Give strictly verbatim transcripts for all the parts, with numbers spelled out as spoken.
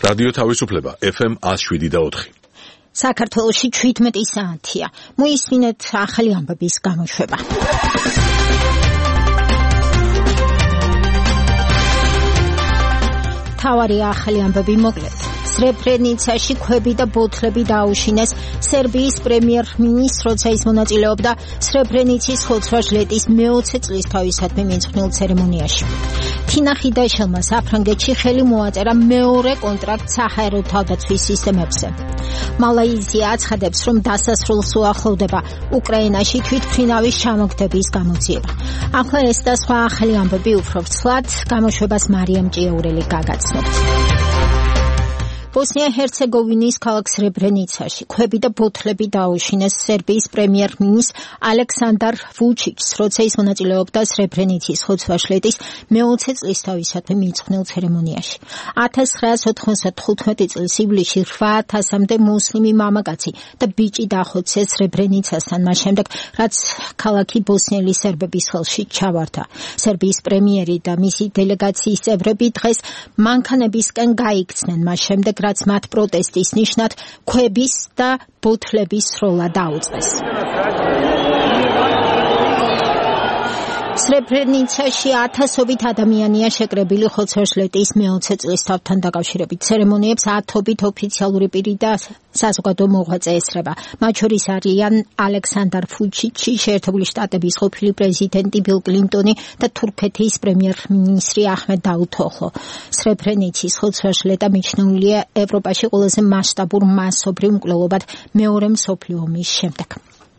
რადიო თავისუფლება ეფ ემ one oh seven და four. საქართველოში seventeen საათია. მოისმინეთ ახალი ამბების გამოშვება. თავარი ახალი ამბები მოკლედ. სრებრენიცაში ქვები და ბოთლები დაუშინეს. სერბიის პრემიერ-მინისტრ, როცა ის მონაწილეობდა სრებრენიცის ხოცვა-ჟლეტის მეოცე წლისთავისადმი მიმწყნელ ცერემონიაში. თინა ხიდაშელმა საფრანგეთში ხელი მოაწერა მეორე კონტრაქტ საჰაერო თავდაცვის სისტემებზე. მალაიზია აცხადებს, რომ დასასრულს უახლოვდება უკრაინაში თვითმფრინავის ჩამოგდების გამოძიება. ახლა ეს და სხვა ახალი ამბები უფრო ვრცლად გამოშვებას მარიამ ჭიაურელი გაგაცნობთ. ბოსნია-ჰერცეგოვინის ქალაქ სრებრენიცაში ქვები და ბოთლები დაუშინეს სერბიის პრემიერ-მინისტრ ალექსანდარ ვუჩიჩს, როცა ის მონაწილეობდა სრებრენიცის ხოცვა-ჟლეტის მეოცე წლისთავისადმი მიმწყნელ ცერემონიაში. one thousand nine hundred ninety-five წლის ივლისში eight ათასამდე მუსლიმი მამაკაცი და ბიჭი დახოცეს სრებრენიცასთან, მას შემდეგ, რაც ქალაქი ბოსნიელი სერბების ხელში ჩავარდა. სერბიის პრემიერი და მისი დელეგაციის წევრები დღეს მანქანებისკენ გაიქცნენ, მას შემდეგ რაც მათ პროტესტის ნიშნად ქვების და ბოთლების სროლა დაუწყეს. სრებრენიცაში ათასობით ადამიანია შეკრებილი ხოცვა-ჟლეტის მეოცე წლისთავთან დაკავშირებით. ცერემონიებს ათობით ოფიციალური პირი და საზოგადო მოღვაწე ესწრება. მათ შორის არიან ალექსანდარ ვუჩიჩი, შეერთებული შტატების ყოფილი პრეზიდენტი ბილ კლინტონი და თურქეთის პრემიერ-მინისტრი აჰმედ დავუთოღლუ. სრებრენიცის ხოცვა-ჟლეტა მიჩნეულია ევროპაში ყველაზე მასშტაბურ მასობრივ მკვლელობად მეორე მსოფლიო ომის შემდეგ.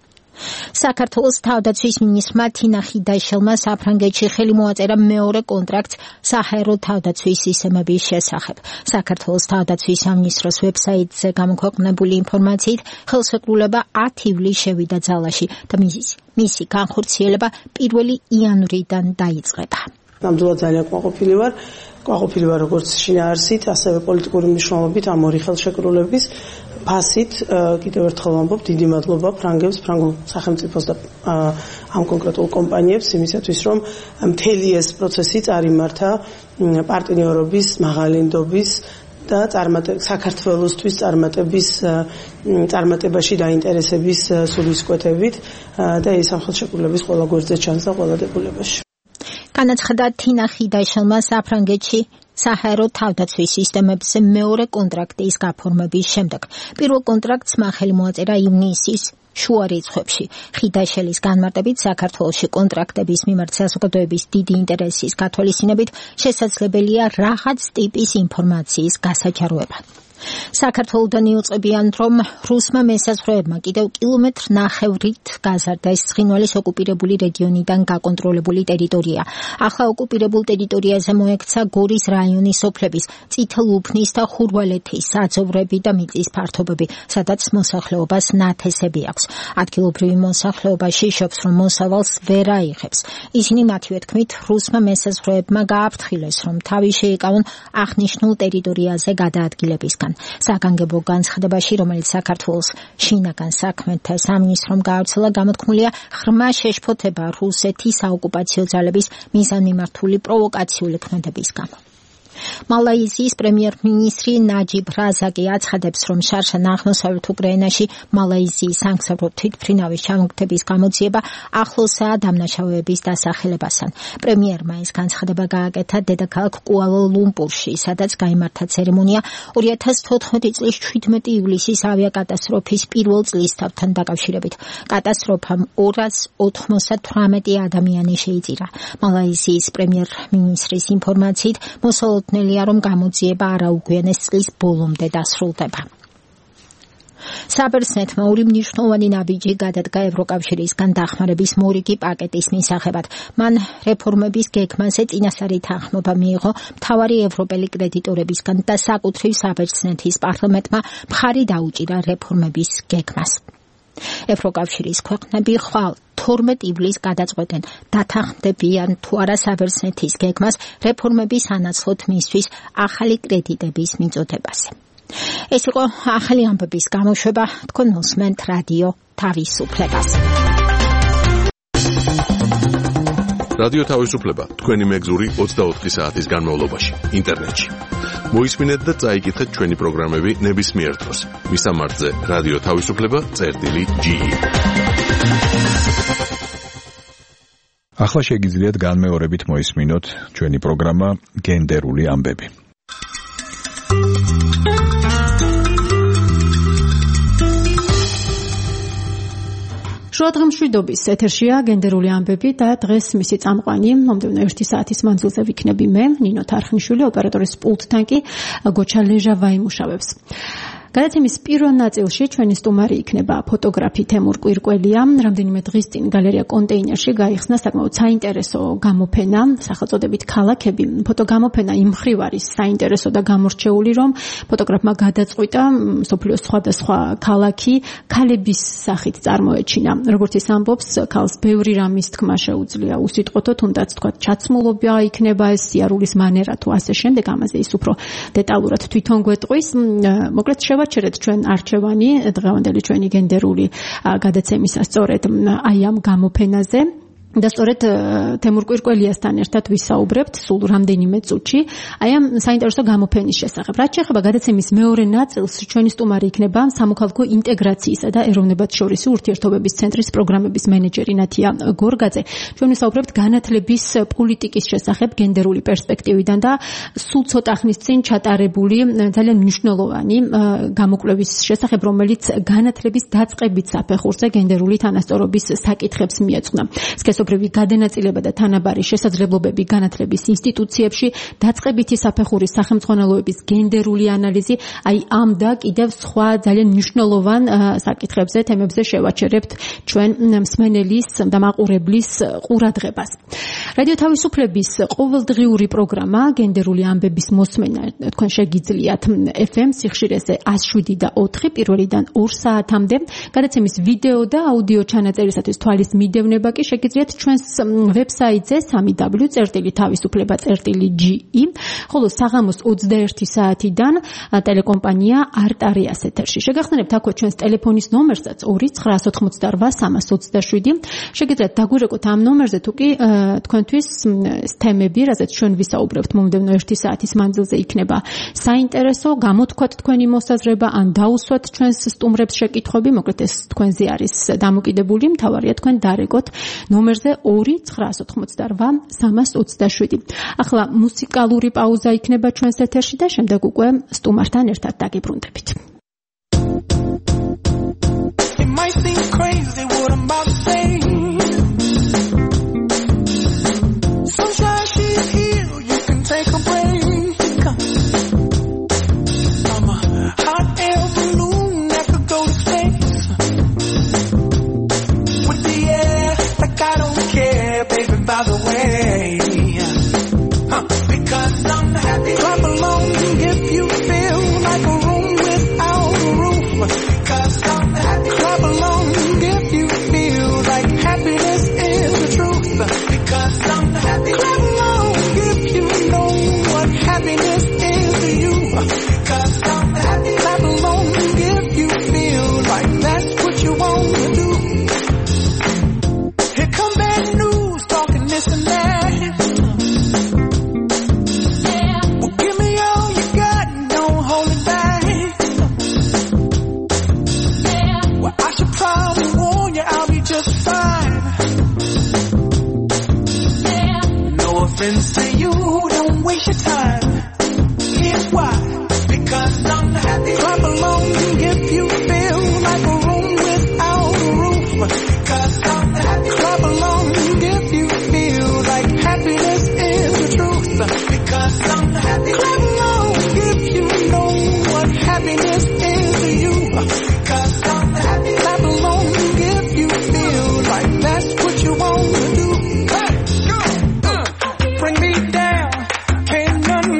საქართველოს თავდაცვის მინისტრმა თინა ხიდაშელმა საფრანგეთში ხელი მოაწერა მეორე კონტრაქტს საჰაერო თავდაცვის სისტემების შესახებ. საქართველოს თავდაცვის სამინისტროს ვებსაიტზე გამოქვეყნებული ინფორმაციით, ხელშეკრულება ათი ივლისს შევიდა ძალაში და მისი, მისი განხორციელება პირველი იანვრიდან დაიწყება. ნამდვილად ძალიან კმაყოფილი ვარ. კმაყოფილი ვარ როგორც შინაარსით, ასევე პოლიტიკური მნიშვნელობით ამ ორი ხელშეკრულების ფასით. კიდევ ერთხელ ვამბობ, დიდი მადლობა ფრანგებს, ფრანგულ სახელმწიფოს და ამ კონკრეტულ კომპანიებს იმისათვის, რომ მთელი ეს პროცესი წარიმართა პარტნიორობის, მაღალინდობის და საქართველოსთვის წარმატების წარმატებაში დაინტერესების სულისკვეთებით და ეს ამ ხელშეკრულების ყველა გვერდზე ჩანს და ყველა დებულებაში. განაცხადა თინა ხიდაშელმა საფრანგეთში საჰაერო თავდაცვის სისტემებზე მეორე კონტრაქტის გაფორმების შემდეგ. პირველ კონტრაქტს მან ხელი მოაწერა ივნისის შუა რიცხვებში. ხიდაშელის განმარტებით, საქართველოში კონტრაქტების მიმართ საზოგადოების დიდი ინტერესის გათვალისწინებით შესაძლებელია რაღაც ტიპის ინფორმაციის გასაჯაროება. საქართველოდან იუწყებიან, რომ რუსმა მესაზღვრეებმა კიდევ კილომეტრ ნახევრით გაზარდა ცხინვალის ოკუპირებული რეგიონიდან გაკონტროლებული ტერიტორია. ახლა ოკუპირებულ ტერიტორიაზე მოექცა გორის რაიონის სოფლების, წითელუფნის და ხურვალეთის საძოვრები და მიწის ფართობები, სადაც მოსახლეობას ნათესები აქვს. ადგილობრივი მოსახლეობა შიშობს, რომ მოსავალს ვერ აიღებს. ისინი მათივე თქმით, რუსმა მესაზღვრეებმა გააფრთხილეს, რომ თავი შეიკავონ აღნიშნულ ტერიტორიაზე გადაადგილებისგან. საგანგებო განცხადებაში, რომელიც საქართველოს შინაგან საქმეთა სამინისტრომ გაავრცელა, გამოთქმულია ღრმა შეშფოთება რუსეთის საოკუპაციო ძალების მიზანმიმართული პროვოკაციული ქმედების გამო. მალაიზიის პრემიერ-მინისტრი ნაჯიბ რაზაკი აცხადებს, რომ შარშან აღმოსავლეთ უკრაინაში მალაიზიის სამგზავრო თვითმფრინავის ჩამოგდების გამოძიება ახლოსაა დამნაშავეების დასახელებასთან. პრემიერმა ეს განცხადება გააკეთა დედაქალაქ კუალა-ლუმპურში, სადაც გაიმართა ცერემონია two thousand fourteen წლის seventeen ივლისის ავიაკატასტროფის პირველ წლისთავთან დაკავშირებით. კატასტროფამ two hundred ninety-eight ადამიანი შეიწირა. მალაიზიის პრემიერ-მინისტრის ინფორმაციით, მოსალოდნელია, რომ გამოძიება არაუგვიანეს წლის ბოლომდე დასრულდება. საბერძნეთმა ორი მნიშვნელოვანი ნაბიჯი გადადგა ევროკავშირისგან დახმარების მორიგი პაკეტის მისაღებად. მან რეფორმების გეგმაზე წინასწარი თანხმობა მიიღო მთავარი ევროპელი კრედიტორებისგან და საკუთრივ საბერძნეთის პარლამენტმა მხარი დაუჭირა რეფორმების გეგმას. ევროკავშირის ქვეყნები ხვალ თორმეტ ივლისს გადაწყვეტენ დათანხმდებიან თუ არა საბერძნეთის გეგმას რეფორმების ანაცვლოდ მისთვის ახალი კრედიტების მიწოდებაზე. ეს იყო ახალი ამბების გამოშვება. თქვენ მოსმენთ რადიო თავისუფლებას. რადიო თავისუფლება თქვენი მეგზური ოცდაოთხი საათის განმავლობაში ინტერნეტში. მოისმინეთ და წაიკითხეთ ჩვენი პროგრამები ნებისმიერ დროს. მისამართზე რადიო თავისუფლება წერტილი ჯი ი. ახლა შეგიძლიათ განმეორებით მოისმინოთ ჩვენი პროგრამა გენდერული ამბები. შუადღემშვიდობის ეთერშია გენდერული ამბები და დღეს მისი წამყვანი მომდევნო ერთი საათის მანძილზე ვიქნები მე, ნინო თარხნიშვილი, ოპერატორის პულტთან კი გოჩა ლეჟავა იმუშავებს. გადაცემის პირველ ნაწილში ჩვენი სტუმარი იქნება ფოტოგრაფი თემურ კვირკველია. რამდენიმე დღის წინ გალერეა კონტეინერში გაიხსნა საკმაოდ საინტერესო გამოფენა, სახელწოდებით ქალაქები. ფოტოგამოფენა იმ მხრივ არის საინტერესო და გამორჩეული, რომ ფოტოგრაფმა გადაწყვიტა მსოფლიოს სხვადასხვა ქალაქი ქალების სახით წარმოეჩინა. როგორც ის ამბობს, ქალს ბევრი რამის თქმა შეუძლია უსიტყვოთო, თუნდაც თქვა ჩაცმულობა იქნება ეს სიარულის მანერა თუ ასე შემდეგ, ამაზე ის უფრო დეტალურად თვითონ გვეტყვის. მოკლედ შევაჩერეთ ჩვენ არჩევანი დღევანდელი ჩვენი გენდერული გადაცემისა სწორედ აი ამ გამოფენაზე. და სწორედ თემურ კვირკველიასთან ერთად ვისაუბრებთ სულ რამდენიმე წუთში აი ამ საინტერესო გამოფენის შესახებ. რაც შეეხება გადაცემის მეორე ნაწილს, ჩვენი სტუმარი იქნება სამოქალაქო ინტეგრაციისა და ეროვნებათშორისი ურთიერთობების ცენტრის პროგრამების მენეჯერი ნათია გორგაძე. ჩვენ ვისაუბრებთ განათლების პოლიტიკის შესახებ გენდერული პერსპექტივიდან და სულ ცოტა ხნის წინ ჩატარებული ძალიან მნიშვნელოვანი გამოკვლევის შესახებ, რომელიც განათლების დაწყებით საფეხურზე გენდერული თანასწორობის საკითხებს მიეძღვნა. სქესობრივი გადანაწილება და თანაბარი შესაძლებლობები განათლების ინსტიტუციებში, დაწყებითი საფეხურის სახელმძღვანელოების გენდერული ანალიზი, აი ამ და კიდევ სხვა ძალიან მნიშვნელოვან საკითხებზე, თემებზე შევაჩერებთ ჩვენ მსმენელის და მაყურებლის ყურადღებას. რადიო თავისუფლების ყოველდღიური პროგრამა გენდერული ამბების მოსმენა თქვენ შეგიძლიათ ეფ ემ სიხშირეზე εκατს შვიდი და ოთხი პირველიდან ორ საათამდე. გადაცემის ვიდეო და აუდიო ჩანაწერისათვის თვალის მიდევნება კი შეგიძლიათ ჩვენს ვებსაიტზე სამი დაბლიუ წერტილი თავისუფლება წერტილი ჯი ი, ხოლო საღამოს ოცდაერთი საათიდან ტელეკომპანია არტარიას ეთერში. შეგახსენებთ აქვე ჩვენს ტელეფონის ნომერსაც ორი ცხრაას ოცდაოთხი სამას ოცდაშვიდი. შეგიძლიათ დაგვირეკოთ ამ ნომერზე თუ კი თქვენთვის თემები, რაზეც ჩვენ ვისაუბრებთ მომდევნო ერთი საათის მანძილზე იქნება საინტერესო, გამოთქვათ თქვენი მოსაზრება ან დაუსვათ ჩვენს სტუმრებს შეკითხვები, მოკლედ ეს თქვენზე არის დამოკიდებული, მთავარია თქვენ დარეკოთ ნომერზე ორი ცხრაას ოცდაოთხი სამას ოცდაშვიდი. ახლა მუსიკალური პაუზა იქნება ჩვენს ეთერში და შემდეგ უკვე სტუმართან ერთად დაგიბრუნდებით. By the way, huh, because I'm happy. Clap along if you feel like a room without a roof. Because I'm happy. Clap along if you feel like happiness is the truth. Because I'm happy. Clap along if you know what happiness is to you. Because I'm happy. Clap along if you feel like that's what you want to do. Here come bad news talking this and that. Yeah. Well, give me all you got and don't hold it back. Yeah. Well, I should probably warn you I'll be just fine. Yeah. No offense to you, don't waste your time. Here's why. Because I'm happy. Clap along if you feel like a room without a roof. Because I'm happy. Clap along if you feel like happiness is the truth. Because I'm happy. Clap along if you know what happiness is to you. Because I'm happy. Clap along if you feel like that's what you want to do. Hey, go, uh, bring me down. Can't none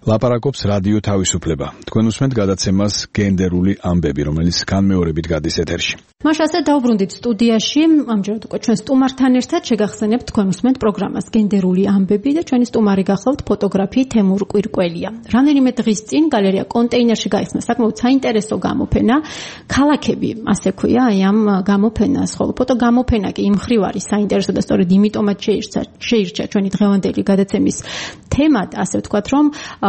ლაპარაკობს რადიო თავისუფლება. თქვენ უსმენთ გადაცემას გენდერული ამბები, რომელიც განმეორებით გადის ეთერში. მაშ ასე დავბრუნდით სტუდიაში, ამჯერად უკვე ჩვენ სტუმართან ერთად შეგახსენებთ თქვენ უსმენთ პროგრამას გენდერული ამბები და ჩვენი სტუმარი გახლავთ ფოტოგრაფი თემურ კვირკველია. რამდენიმე დღის წინ გალერეა კონტეინერში გაიხსნა საკმაოდ საინტერესო გამოფენა. ქალაქები, ასე ქვია, აი ამ გამოფენას, ხოლო ფოტო გამოფენა კი იმ მხრივ არის საინტერესო და სწორედ იმიტომაც შეირჩა, შეირჩა ჩვენი დღევანდელი გადაცემის თემად, ასე ვთქვათ, რომ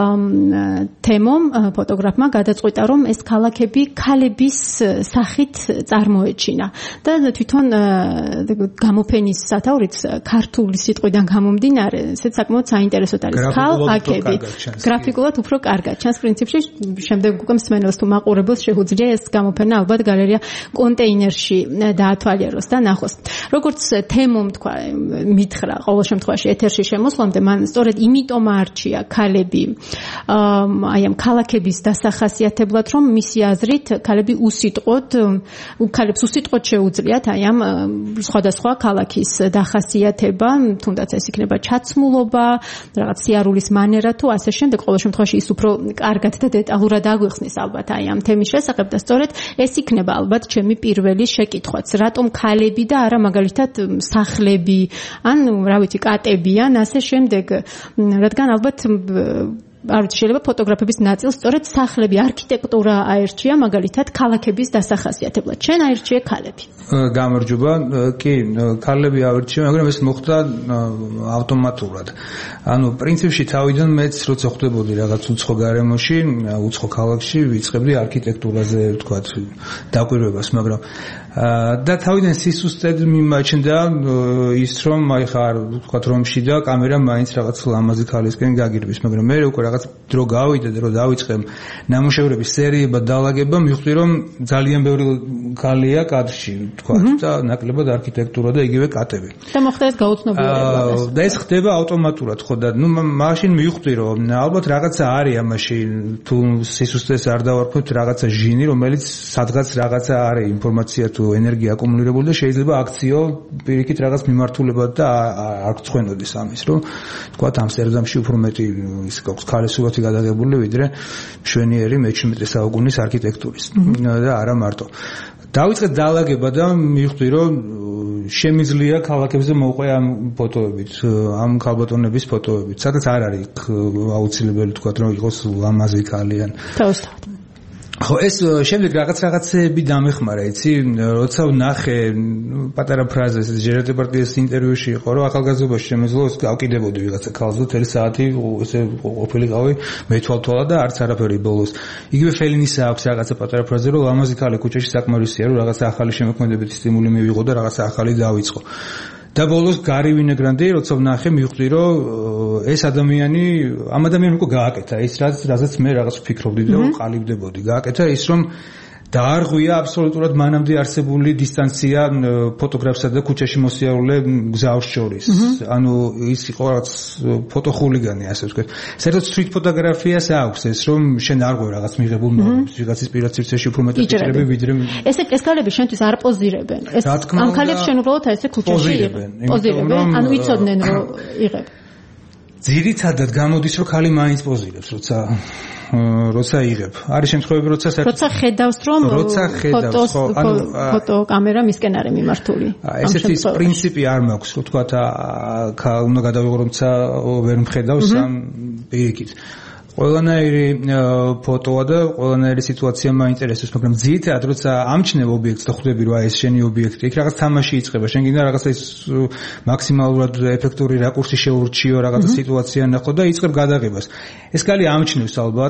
თემომ ფოტოგრაფმა გადაწყვიტა, რომ ეს ქალაქები ქალების სახით წარმოეჩინა და თვითონ გამოფენის სათაურიც ქართული სიტყვიდან გამომდინარე, ესეც საკმაოდ საინტერესოდ არის. ქალაქები გრაფიკულად უფრო კარგად ჩანს პრინციპში, შემდეგ უკვე მსმენელს თუ მაყურებელს შეუძლია ეს გამოფენა ალბათ გალერეა კონტეინერში დაათვალიეროს და ნახოს. როგორც თემომ თქვა, მითხრა ყოველ შემთხვევაში ეთერში შემოსვლამდე, მან სწორედ იმიტომ აარჩია ქალები აი ამ ქალაქების დასახასიათებლად, რომ მისი აზრით ქალები უსიტყვოდ ქალებს უსიტყვოდ შეუძლიათ აი ამ სხვადასხვა ქალაქის დახასიათება, თუნდაც ეს იქნება ჩაცმულობა, რაღაც სიარულის მანერა თუ ასე შემდეგ, ყოველ შემთხვევაში ის უფრო კარგად და დეტალურად აგვიხსნის ალბათ აი ამ თემის შესახებ და სწორედ ეს იქნება ალბათ ჩემი პირველი შეკითხვაც, რატომ ქალები და არა მაგალითად სახლები ან რა ვიცი კატები ან ასე შემდეგ, რადგან ალბათ არ ვიცი, შეიძლება ფოტოგრაფების ნაწილს სწორედ სახლები, არქიტექტურა აერჩია მაგალითად ქალაქების დასახასიათებლად. შენ აერჩიე ქალები. გამარჯობა, კი, ქალები აერჩია, მაგრამ ეს მოხდა ავტომატურად. ანუ პრინციპში თავიდან მეც როცა ხვდებოდი რაღაც უცხო გარემოში, უცხო ქალაქში, ვიწყებდი არქიტექტურაზე, ვთქვათ, დაკვირვებას, მაგრამ და თავიდან სისუსტედ მიმაჩნდა ის, რომ აი ხარ, ვთქვათ, რომში და კამერა მაინც რაღაც ლამაზი ქალისკენ გაგირბის, მაგრამ მე უკვე რაღაც დრო გავიდა და რო დავიწყე ნამუშევრების სერიებად დალაგება, მივხვდი რომ ძალიან ბევრი ქალია კადრში, ვთქვათ, და ნაკლებად არქიტექტურა და იგივე კატები. და მოხდა ეს გაუცნობიერება. და ეს ხდება ავტომატურად, ხო და ნუ მაშინ მივხვდი რომ ალბათ რაღაცა არის ამაში, თუ სისუსტეს არ დავარქვით, რაღაცა ჟინი, რომელიც სადღაც რაღაცა არის ინფორმაცია თუ ენერგია აკუმულირებული და შეიძლება აქციო პირიქით რაღაც მიმართულებად და არ გწვენოდეს ამის, რომ ვთქვათ ამსტერდამში უფრო მეტი ის გვაქვს ქალის სურათი გადაღებული, ვიდრე მშვენიერი მეჩვიდმეტე საუკუნის არქიტექტურის და არა მარტო. დავიწყე დალაგება და მივხვდი, რომ შემიძლია ქალაქებზე მოვყვე ამ ფოტოებით, ამ ქალბატონების ფოტოებით. სადაც არ არის აუცილებელი ვთქვათ, რომ იყოს ლამაზი ქალიან. თავისთავად. ხო, ეს შემდეგ რაღაც რაღაცები დამეხმარა, იცი, როცა ვნახე პატარა ფრაზა ეს ჟერატე პარტიის ინტერვიუში იყო, რომ ახალგაზრდობაში შემეძლო გავკიდებოდი ვიღაცა ქალს და თელი საათი ესე ყოფილიყავი მეთვალთვალა და არც არაფერი ბოლოს. იგივე ფელინის აქვს რაღაცა პატარა ფრაზა, რომ ლამაზი ქალი ქუჩაში საკმარისია, რომ რაღაცა ახალი შემოქმედებითი სტიმული მივიღო და რაღაცა ახალი დავიწყო. და ბოლოს გარევინეგრანდი, როცა ვნახე, მივხვდი, რომ ეს ადამიანი, ამ ადამიანს უკვე გააკეთა ის, რაზეც მე რაღაც ვფიქრობდი და ვყალიბდებოდი. გააკეთა ის, რომ დაარღვია აბსოლუტურად მანამდე არსებული დისტანცია ფოტოგრაფსა და ქუჩაში მოსიარულე გზაოს შორის. ანუ ის იყო რაღაც ფოტოხულიგანი, ასე ვთქვათ. საერთოდ სტრიტ ფოტოგრაფიას აქვს ეს, რომ შენ არ ღვე რაღაც მიღებულ ნორმებს, ვიღაცის პირად სივრცეში უფრო მეტად იჭრები, ვიდრე ესე ეს ქალები შენთვის არ პოზირებენ. ეს ამ ქალებს შენ უბრალოდ ესე ქუჩაში იღებ. პოზირებენ, ანუ იცოდნენ რომ იღებ. ძირითადად გამოდის, რომ ქალი მაინც პოზირებს, როცა როცა იღებ. არის შემთხვევები, როცა როცა ხედავს, რომ ფოტოს ფოტოკამერა მისკენ არის მიმართული. ესეთი პრინციპი არ მაქვს, რომ თქვა უნდა გადავიღო, როცა ვერ მხედავს ამ პირიქით. ყველანაირი ფოტოა და ყველანაირი სიტუაცია მაინტერესებს, მაგრამ ძირითადად როცა ამჩნევ ობიექტს და ხვდები რომ ეს შენი ობიექტი, იქ რაღაც თამაში იწყება. შენ გინდა რაღაცა ის მაქსიმალურად ეფექტური რაკურსი შეურჩიო, რაღაცა სიტუაცია ნახო და იწყებ გადაღებას. ეს კალი ამჩნევს ალბათ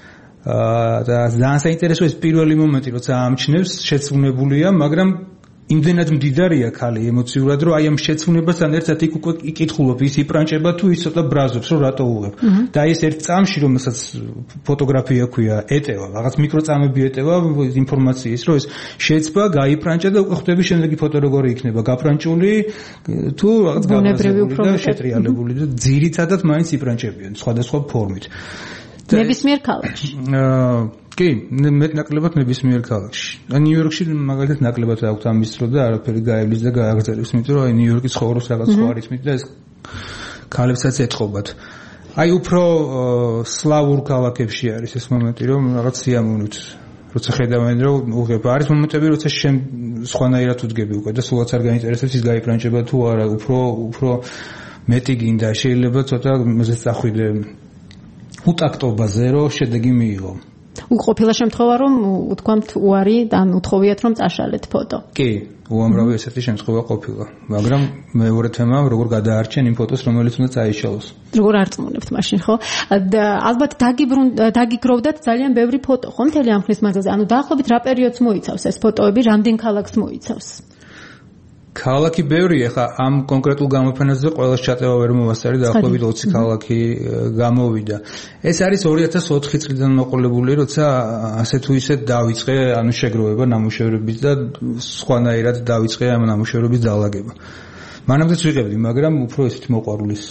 და ძალიან საინტერესო ეს პირველი მომენტი, როცა ამჩნევს, შეცვლუნებულია, მაგრამ იმდენად მდიდარია ქალი ემოციურად, რომ აი ამ შეცვლუნებასთან ერთად იქ უკვე იკითხულობ, ის იპრანჭება თუ ის ცოტა ბრაზობს, რომ რატო უღებ. და ეს ერთ წამში, რომელსაც ფოტოგრაფია ქვია, ეტევა, რაღაც მიკროწამები ეტევა ინფორმაციის, რომ ეს შეცვა, გაიპრანჭა და უკვე ხვდები შემდეგი ფოტო როგორი იქნება, გაფრანჭული თუ რაღაც გაბაზებული და შეტრიალებული და ძირითადად მაინც იპრანჭებიან სხვადასხვა ფორმით. ნებისმიერ ქალაქში. კი, მეტნაკლებად ნებისმიერ ქალაქში. ნიუ-იორკში მაგალითად ნაკლებად აქვს ამის დრო და არაფერი გაევლის და გააგრძელებს, იმიტომ რომ ნიუ-იორკის ცხოვრობს რაღაც სხვა რითმით და ეს ქალებსაც ეთყობათ. აი უფრო სლავურ ქალაქებში არის ეს მომენტი, რომ რაღაც სიამოვნებთ როცა ხედავენ რომ უღება არის მომენტები როცა სხვანაირად უძგები უკვე და სულაც არ გაინტერესებს ის გაიფრანჭება თუ არა უფრო უფრო მეტი გინდა შეიძლება ცოტა მზეს წახვიდე უტაქტობაზე რომ შედეგი მიიღო უყოფილა შემთხვევა რომ უთქვამთ უარი და უთხოვიათ რომ წაშალეთ ფოტო კი უამრავი ესეთი შემთხვევა ყოფილა მაგრამ მეორე თემა როგორ გადაარჩენ იმ ფოტოს რომელიც უნდა წაიშალოს როგორ არწმუნებთ მაშინ ხო და ალბათ დაგიგროვდათ ძალიან ბევრი ფოტო ხო მთელი ამ ხნის მანძილზე ანუ დაახლოებით რა პერიოდს მოიცავს ეს ფოტოები რამდენ ქალაქს მოიცავს ქალაქი ბევრია ხა ამ კონკრეტულ გამოფენაზე ყველას ჩატევა ვერ მოვასწარი დაახლოებით ოცი ქალაქი გამოვიდა ეს არის ორი ათას ოთხი წლიდან მოყოლებული როცა ასე თუ ისე დავიწყე ანუ შეგროვება ნამუშევრების და სხვანაირად დავიწყე ამ ნამუშევრების დალაგება მანამდეც ვიღებდი მაგრამ უფრო ისეთ მოყვარულის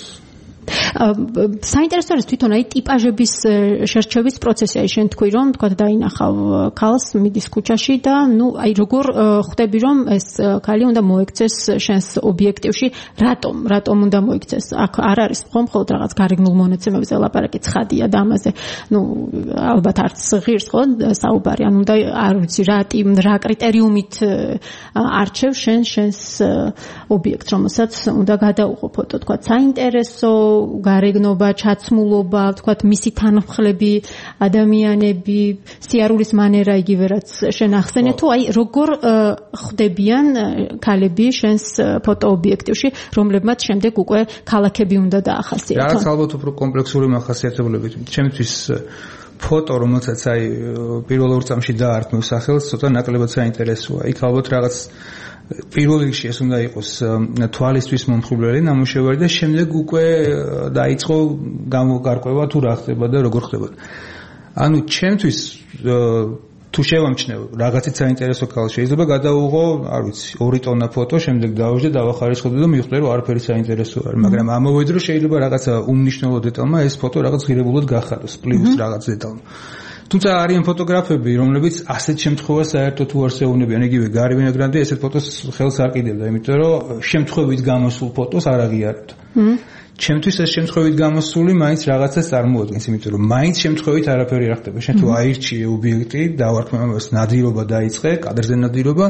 საინტერესო არის თვითონ აი ტიპაჟების შერჩევის პროცესი აი შენ თქვი რომ თქვა დაინახავ ქალს მიდის ქუჩაში და ნუ აი როგორ ხვდები რომ ეს ქალი უნდა მოექცეს შენს ობიექტივში რატომ რატომ უნდა მოექცეს აქ არ არის ხომ მხოლოდ რაღაც გარეგნულ მონაცემებზე ლაპარაკი ცხადია და ამაზე ნუ ალბათ არც ღირს ხო საუბარი ანუ უნდა არ ვიცი რა რა კრიტერიუმით არჩევ შენ შენს ობიექტს რომელსაც უნდა გადაუღო ფოტო თქვა საინტერესო გარეგნობა, ჩაცმულობა, თქვათ მისი თანმხლები, ადამიანები, სიარულის მანერა იგივე რაც შენ ახსენე თუ აი როგორ ხვდებიან ქალები შენს ფოტოობიექტივში, რომლებმაც შემდეგ უკვე ქალაქები უნდა დაახასიათონ. რაღაც ალბათ უფრო კომპლექსური მახასიათებლებით. ჩემთვის ფოტო რომელსაც აი პირველ ორ წამში დაარტყმევ სახელს, ცოტა ნაკლებად საინტერესოა. იქ ალბათ რაღაც პირველ რიგში ეს უნდა იყოს თვალისთვის მომხიბვლელი ნამუშევარი და შემდეგ უკვე დაიწყო გამოგარკვევა თუ რა ხდება და როგორ ხდება. ანუ ჩემთვის თუ შევამჩნევ რაღაცით საინტერესო ქალ შეიძლება გადაუღო, არ ვიცი, ორი ტონა ფოტო, შემდეგ დავუშვი და დავახარისხებდი და მივხვდი რომ არაფერი საინტერესო არ, მაგრამ ამავე დროს შეიძლება რაღაცა უმნიშვნელო დეტალმა ეს ფოტო რაღაც ღირებულად გახადოს, პლუს რაღაც დეტალმა. თუმცა არიან ფოტოგრაფები, რომლებიც ასეთ შემთხვევას საერთოდ უარს ეუბნებიან, იგივე გარი ვინოგრადი ესეთ ფოტოს ხელს არ კიდევდა, იმიტომ რომ შემთხვევით გამოსულ ფოტოს არ აღიარებთ. ჩემთვის ეს შემთხვევით გამოსული მაინც რაღაცას წარმოადგენს, იმიტომ რომ მაინც შემთხვევით არაფერი არ ხდება. შენ თუ აირჩიე ობიექტი, დავარქმევას ნადირობა დაიწყე, კადრზე ნადირობა,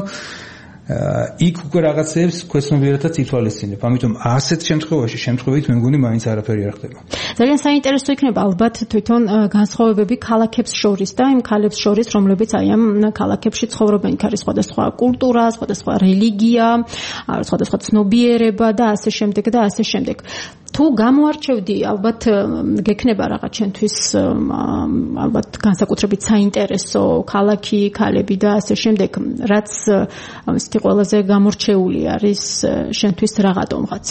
იქ უკვე რაღაცებს ქვეცნობიერათაც ითვალისწინებ. ამიტომ ასეთ შემთხვევაში შემთხვევით მე მგონი მაინც არაფერი არ ხდება. ძალიან საინტერესო იქნება ალბათ თვითონ განსხვავებები ქალაქებს შორის და იმ ქალებს შორის, რომლებიც აი ამ ქალაქებში ცხოვრობენ. იქ არის სხვადასხვა კულტურა, სხვადასხვა რელიგია, სხვადასხვა ცნობიერება და ასე შემდეგ და ასე შემდეგ. თუ გამოარჩევდი ალბათ გექნება რაღაც ჩვენთვის ალბათ განსაკუთრებით საინტერესო ქალაქი, ქალები და ასე შემდეგ, რაც ისეთი ყველაზე გამორჩეული არის შენთვის რაღაცომღაც.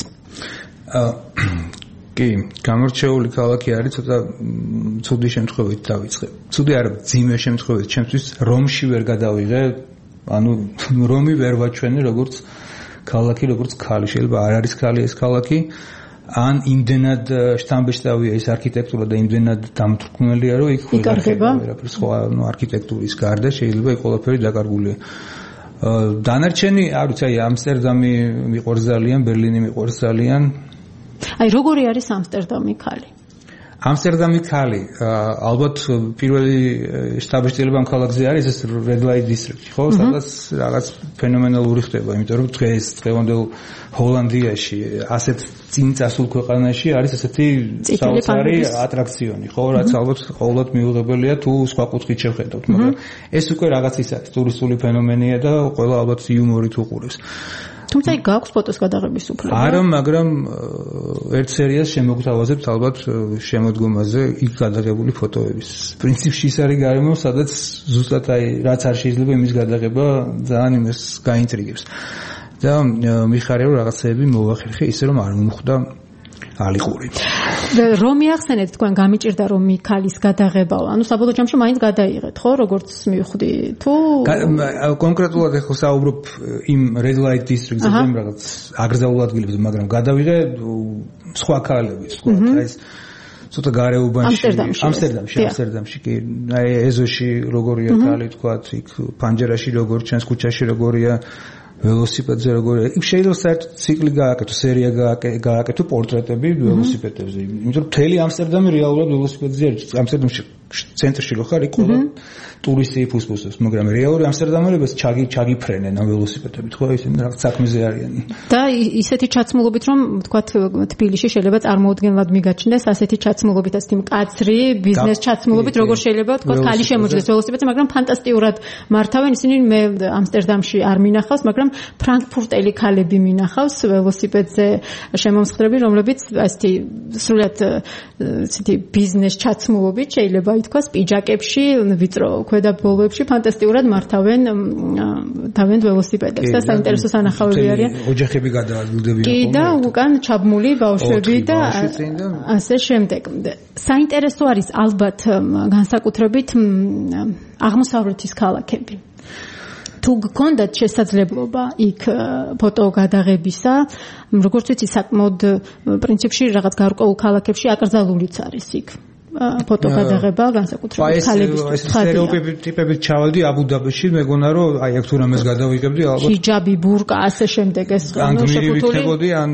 კი, გამორჩეული ქალაქი არის, ცოტა ცუდი შემთხვევით დავიწყე. ცუდი არა, ძიმე შემთხვევით ჩემთვის რომში ვერ გადავიღე, ანუ რომი ვერ ვაჩვენე როგორც ქალაქი, როგორც ქალი. შეიძლება არ არის ქალი ეს ქალაქი. ან იმდენად შთამბეჭდავია ეს არქიტექტურა და იმდენად დამთვრქმელია რომ იქ ვერაფერი სხვა ნუ არქიტექტურის გარდა შეიძლება იქ ყველაფერი დაკარგულია. დანარჩენი არ ვიცი აი ამსტერდამი მიყვარს ძალიან, ბერლინი მიყვარს ძალიან. აი როგორი არის ამსტერდამი ქალი? ამსტერდამი ქალი ალბათ პირველი შთაბეჭდილება ამ ქალაქზე არის ეს red light district, ხო? სადაც რაღაც ფენომენალური ხდება, იმიტომ რომ დღეს დღევანდელ ჰოლანდიაში ასეთ წინ წასულ ქვეყანაში არის ესეთი საოცარი ატრაქციონი, ხო? რაც ალბათ ყოველდღე მიუღებელია თუ სხვა კუთხით შევხედავთ, მაგრამ ეს უკვე რაღაც ის არის ტურისტული ფენომენია და ყველა ალბათ იუმორით უყურებს. თუმცა იქ გაქვს ფოტოს გადაღების უფლება. არა, მაგრამ ერთ სერიას შემოგთავაზებთ ალბათ შემოდგომაზე იქ გადაღებული ფოტოების. პრინციპში ის არის გარემო, სადაც ზუსტად აი რაც არ შეიძლება იმის გადაღება ძალიან იმას გაინტრიგებს. და მიხარია რომ რაღაცეები მოვახერხე ისე რომ არ მომხვდა ალიყური. რომი ახსენეთ თქვენ გამიჭირდა რომი ქალის გადაღებაო. ანუ საბოლოო ჯამში მაინც გადაიღეთ, ხო, როგორც მივხვდი. თუ კონკრეტულად ახლა საუბრობ იმ red light district-ზე იმ რაღაც აგრძელულ ადგილებზე, მაგრამ გადავიღე სხვა ქალების, სხვა ეს ცოტა გარეუბანში, ამსტერდამში, ამსტერდამში კი, აი ეზოში როგორია ქალი, თქვათ, იქ ფანჯერაში როგორ ჩანს, ქუჩაში როგორია ველოსიპედზე როგორ იქ შეიძლება საერთოდ ციკლი გააკეთო, სერია გააკეთო პორტრეტები ველოსიპედებზე. იმიტომ რომ მთელი ამსტერდამი რეალურად ველოსიპედზე არის. ამსტერდამში ცენტრში რო ხარ, იქ ყველა ტურისტი ფუსფუსებს, მაგრამ რეალური ამსტერდამელებიც ჩაგი ჩაგიფრენენ ამ ველოსიპედებით, ხო, ისინი რაღაც საქმეზე არიან. და ისეთი ჩაცმულობით რომ თქვათ თბილისში შეიძლება წარმოუდგენლად მიგაჩნდეს ასეთი ჩაცმულობით, ასეთი მკაცრი ბიზნეს ჩაცმულობით, როგორ შეიძლება თქვათ ხალი შემოჯდეს ველოსიპედზე, მაგრამ ფანტასტიკურად მართავენ ისინი. მე ამსტერდამში არ მინახავს, მაგრამ ფრანკფურტელი ქალები მინახავს ველოსიპედზე შემომსხდრები, რომლებიც ასეთი სრულად ასეთი ბიზნეს ჩაცმულობით შეიძლება ითქვას პიჯაკებში, ვიწრო ქვედა ბოლოებში ფანტასტიკურად მართავენ თავენ ველოსიპედებს და საინტერესო სანახავები არიან. ოჯახები გადაადგილდებიან. კი და უკან ჩაბმული ბავშვები და ასე შემდეგ. საინტერესო არის ალბათ განსაკუთრებით აღმოსავლეთის ქალაქები. თუ გქონდათ შესაძლებლობა იქ ფოტო გადაღებისა, როგორც ვიცი, საკმაოდ პრინციპში რაღაც გარკვეულ ქალაქებში აკრძალულიც არის იქ. ფოტო გადაღება განსაკუთრებით ქალებისთვის. სტერეოტიპებით ჩავალდი აბუ-დაბიში, მეგონა რომ აი აქ თუ რამეს გადავიღებდი, ალბათ ჰიჯაბი, ბურკა, ასე შემდეგ ეს შეფუთული ან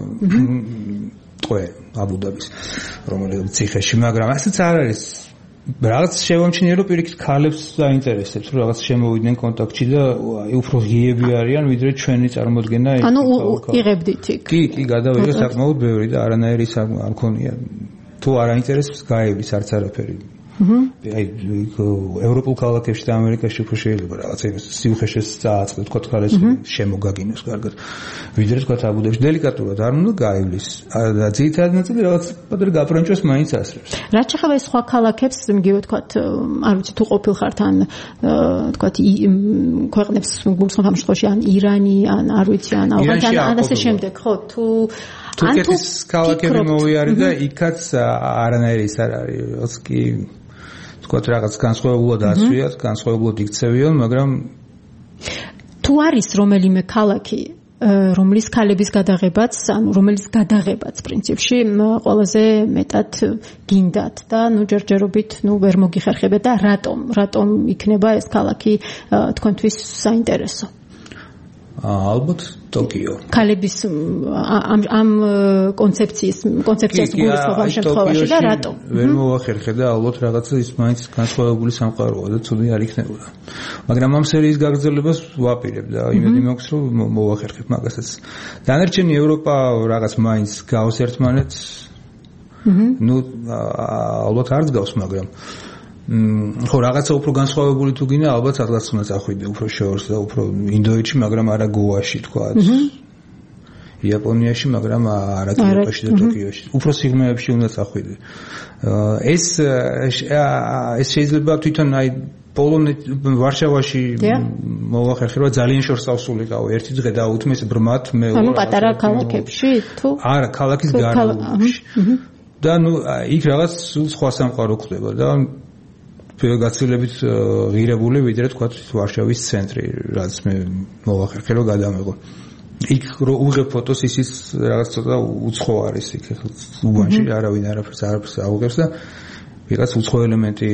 ტყვე აბუ-დაბის რომელიც ციხეში, მაგრამ ასეც არ არის. რაღაც შევამჩნია რომ პირიქით ქალებს დაინტერესებს რომ რაღაც შემოვიდნენ კონტაქტში და აი უფრო ღიები არიან ვიდრე ჩვენი წარმოდგენა. ანუ იღებდით იქ. კი, კი, გადავიღე საკმაოდ ბევრი და არანაირი არ მქონია. თუ არ აინტერესებს გაივლის არც არაფერი. აი ევროპულ ქალაქებში და ამერიკაში უფრო შეიძლება რაღაც იმის სიუხეშეს წააწყდეს თქვა ხალხს შემოგაგინოს კარგად. ვიდრე თქვა აბუდებში დელიკატურად არ უნდა გაივლის. და ძირითადად ნაწილი რაღაც პატარა გაფრანჭოს მაინც ასრებს. რაც შეხება ეს სხვა ქალაქებს, მიგივე თქვა არ ვიცი თუ ყოფილ ხართ ან თქვა ქვეყნებს გულსხმობ შემთხვევაში ან ირანი ან არ ვიცი ან ავღანისტანი ან ასე შემდეგ ხო თუ თურქეთის ქალაქები მოვიარე და იქაც არანაირი ის არ არის. რაც კი თქვა რაღაც განსხვავებულად აცვიათ, განსხვავებულად იქცევიან, მაგრამ თუ არის რომელიმე ქალაქი, რომლის ქალების გადაღებაც, ანუ რომელიც გადაღებაც პრინციპში ყველაზე მეტად გინდათ და ნუ ჯერჯერობით ნუ ვერ მოგიხერხებათ და რატომ? რატომ იქნება ეს ქალაქი თქვენთვის საინტერესო? ალბათ ტოკიო. ქალების ამ ამ კონცეფციის კონცეფციას გულისხმობ ამ შემთხვევაში და რატომ? ვერ მოვახერხე და ალბათ რაღაცა ის მაინც განსხვავებული სამყაროა და ცუდი არ იქნებოდა. მაგრამ ამ სერიის გაგრძელებას ვაპირებ და იმედი მაქვს რომ მოვახერხებ მაგასაც. დანარჩენი ევროპა რაღაც მაინც გავს ერთმანეთს. ნუ ალბათ არ გავს, მაგრამ ხო რაღაცა უფრო განსხვავებული თუ გინდა ალბათ სადღაც უნდა წახვიდე უფრო შორს და უფრო ინდოეთში, მაგრამ არა გოაში თქვა. იაპონიაში, მაგრამ არა კიოტოში და ტოკიოში. უფრო სიღრმეებში უნდა წახვიდე. ეს ეს შეიძლება თვითონ აი პოლონეთ ვარშავაში მოვახერხე რომ ძალიან შორს ავსულიყავ ერთი დღე და უთმეს ბრმათ მე ანუ პატარა ქალაქებში თუ არა ქალაქის გარკვეულში. და ნუ იქ რაღაც სხვა სამყარო ხდება და გაცილებით ღირებული ვიდრე თქვა ვარშავის ცენტრი, რაც მე მოვახერხე რომ გადამეღო. იქ რო უღებ ფოტოს ისიც რაღაც ცოტა უცხო არის იქ უბანში არავინ არაფერს არაფერს აუღებს და ვიღაც უცხო ელემენტი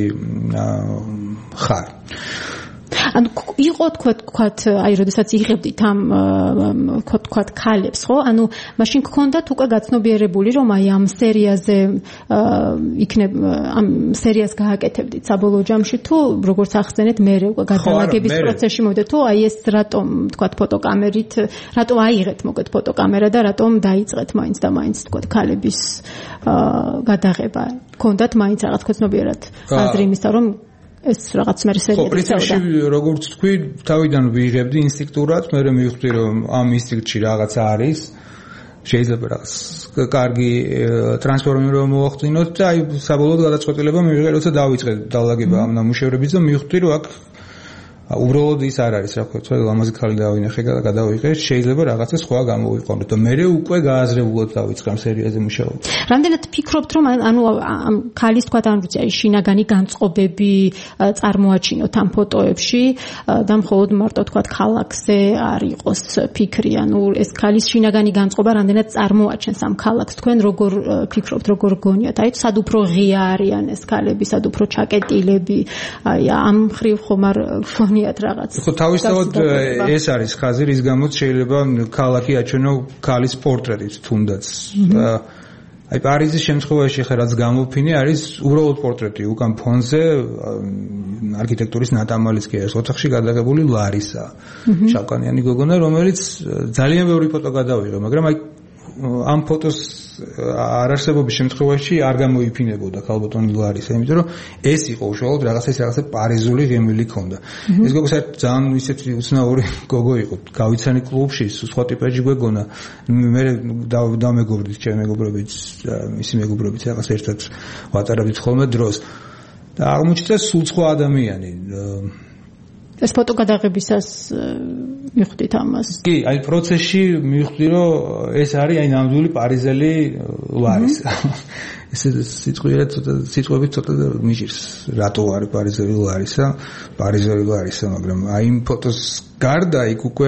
ხარ. ანუ იყო თქვა თქვა აი როდესაც იღებდით ამ თქვა თქვა ქალებს ხო? ანუ მაშინ გქონდათ უკვე გაცნობიერებული რომ აი ამ სერიაზე იქნებ ამ სერიას გააკეთებდით საბოლოო ჯამში თუ როგორც ახსენეთ მე უკვე გადალაგების პროცესში მოვიდა თუ აი ეს რატომ თქვა ფოტოკამერით რატომ აიღეთ მოგეთ ფოტოკამერა და რატომ დაიწყეთ მაინც და მაინც თქვა ქალების გადაღება? გქონდათ მაინც რაღაც გაცნობიერად აზრი იმისა რომ ეს რაღაც მე სერია პრინციპში როგორც თქვი თავიდან ვიღებდი ინსტინქტურად, მე მივხვდი რომ ამ ინსტინქტში რაღაც არის, შეიძლება რაღაც კარგი ტრანსფორმირება მოახდინოთ და აი საბოლოოდ გადაწყვეტილება მივიღე, როცა დავიწყე დალაგება ამ ნამუშევრების და მივხვდი რომ აქ უბრალოდ ის არ არის, რა ვქო, ლამაზი ქალი დავინახე და გადავიღე, შეიძლება რაღაცა სხვა გამოვიყენოთ და მე უკვე გააზრებულად დავიწყე ამ სერიაზე მუშაობა. რამდენად ფიქრობთ რომ ანუ ამ ქალის თქვა ან ვიცი აი შინაგანი განწყობები წარმოაჩინოთ ამ ფოტოებში და მხოლოდ მარტო თქვა ქალაქზე არ იყოს ფიქრი, ანუ ეს ქალის შინაგანი განწყობა რამდენად წარმოაჩენს ამ ქალაქს, თქვენ როგორ ფიქრობთ, როგორ გონიათ? აი სად უფრო ღია არიან ეს ქალები, სად უფრო ჩაკეტილები, აი ამ ხრივ ხომ არ გაგნიათ რაღაც. ხო, თავისთავად ეს არის ხაზი, რის გამოც შეიძლება ქალაქი აჩვენო ქალის პორტრეტით თუნდაც. აი პარიზის შემთხვევაში ხა რაც გამოფინე არის უბრალოდ პორტრეტი უკან ფონზე არქიტექტურის ნატამალიც კი არის ოთახში გადაღებული ლარისა შავკანიანი გოგონა რომელიც ძალიან ბევრი ფოტო გადავიღე მაგრამ აი ამ ფოტოს არარსებობის შემთხვევაში არ გამოიფინებოდა ქალბატონი ლარისა იმიტომ რომ ეს იყო უშუალოდ რაღაცა ის რაღაცა პარიზული ღემილი ქონდა ეს გოგო საერთოდ ძალიან ისეთი უცნაური გოგო იყო გავიცანი კლუბში სხვა ტიპაჟი გოგონა მე დამეგობრდით ჩემ მეგობრებით მისი მეგობრებით რაღაც ერთად ვატარებდით ხოლმე დროს და აღმოჩნდა სულ სხვა ადამიანი ეს ფოტო გადაღებისას მიხვდით ამას კი აი პროცესში მიხვდი რომ ეს არის აი ნამდვილი პარიზელი ლარისა ეს სიტყვიერად ცოტა სიტყვებით ცოტა მიჭირს რატო არის პარიზელი ლარისა პარიზელი ლარისა მაგრამ აი იმ ფოტოს გარდა იქ უკვე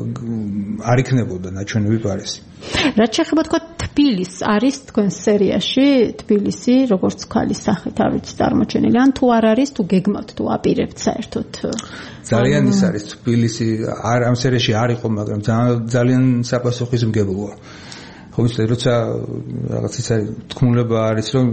არ იქნებოდა ნაჩვენები პარიზი რაც შეეხება თქვა თბილისს არის თქვენ სერიაში თბილისი როგორც ქალის სახით არ ვიცი წარმოჩენილი ან თუ არ არის თუ გეგმავთ თუ აპირებთ საერთოდ ძალიან ის არის თბილისი არ ამ სერიაში არ იყო მაგრამ ძალიან საპასუხისმგებლოა ხო ვიცი როცა რაღაც ის არის თქმულება არის რომ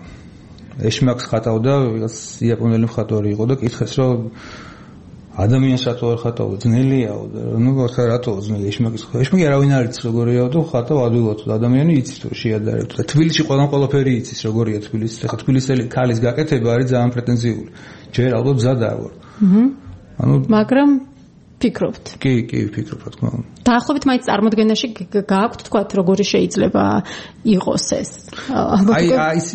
ეშმაკს ხატავდა ვიღაც იაპონელი მხატვარი იყო და კითხეს რომ ადამიანს რატო არ ხატავ ძნელიაო და ნუ ხა რატო ძნელი ეშმაკის ხატვა ეშმაკი არავინ არ იცის როგორიაო და ხატავ ადვილად ადამიანი იცის რომ შეადარებთ და თბილისში ყველამ ყველაფერი იცის როგორია თბილისი ხა თბილისელი ქალის გაკეთება არის ძალიან პრეტენზიული ჯერ ალბათ მზად არ ვარ ანუ მაგრამ ფიქრობთ კი კი ფიქრობ რა თქმა უნდა დაახლოებით მაინც წარმოდგენაში გააქვთ თქვა როგორი შეიძლება იყოს ეს აი აი ისი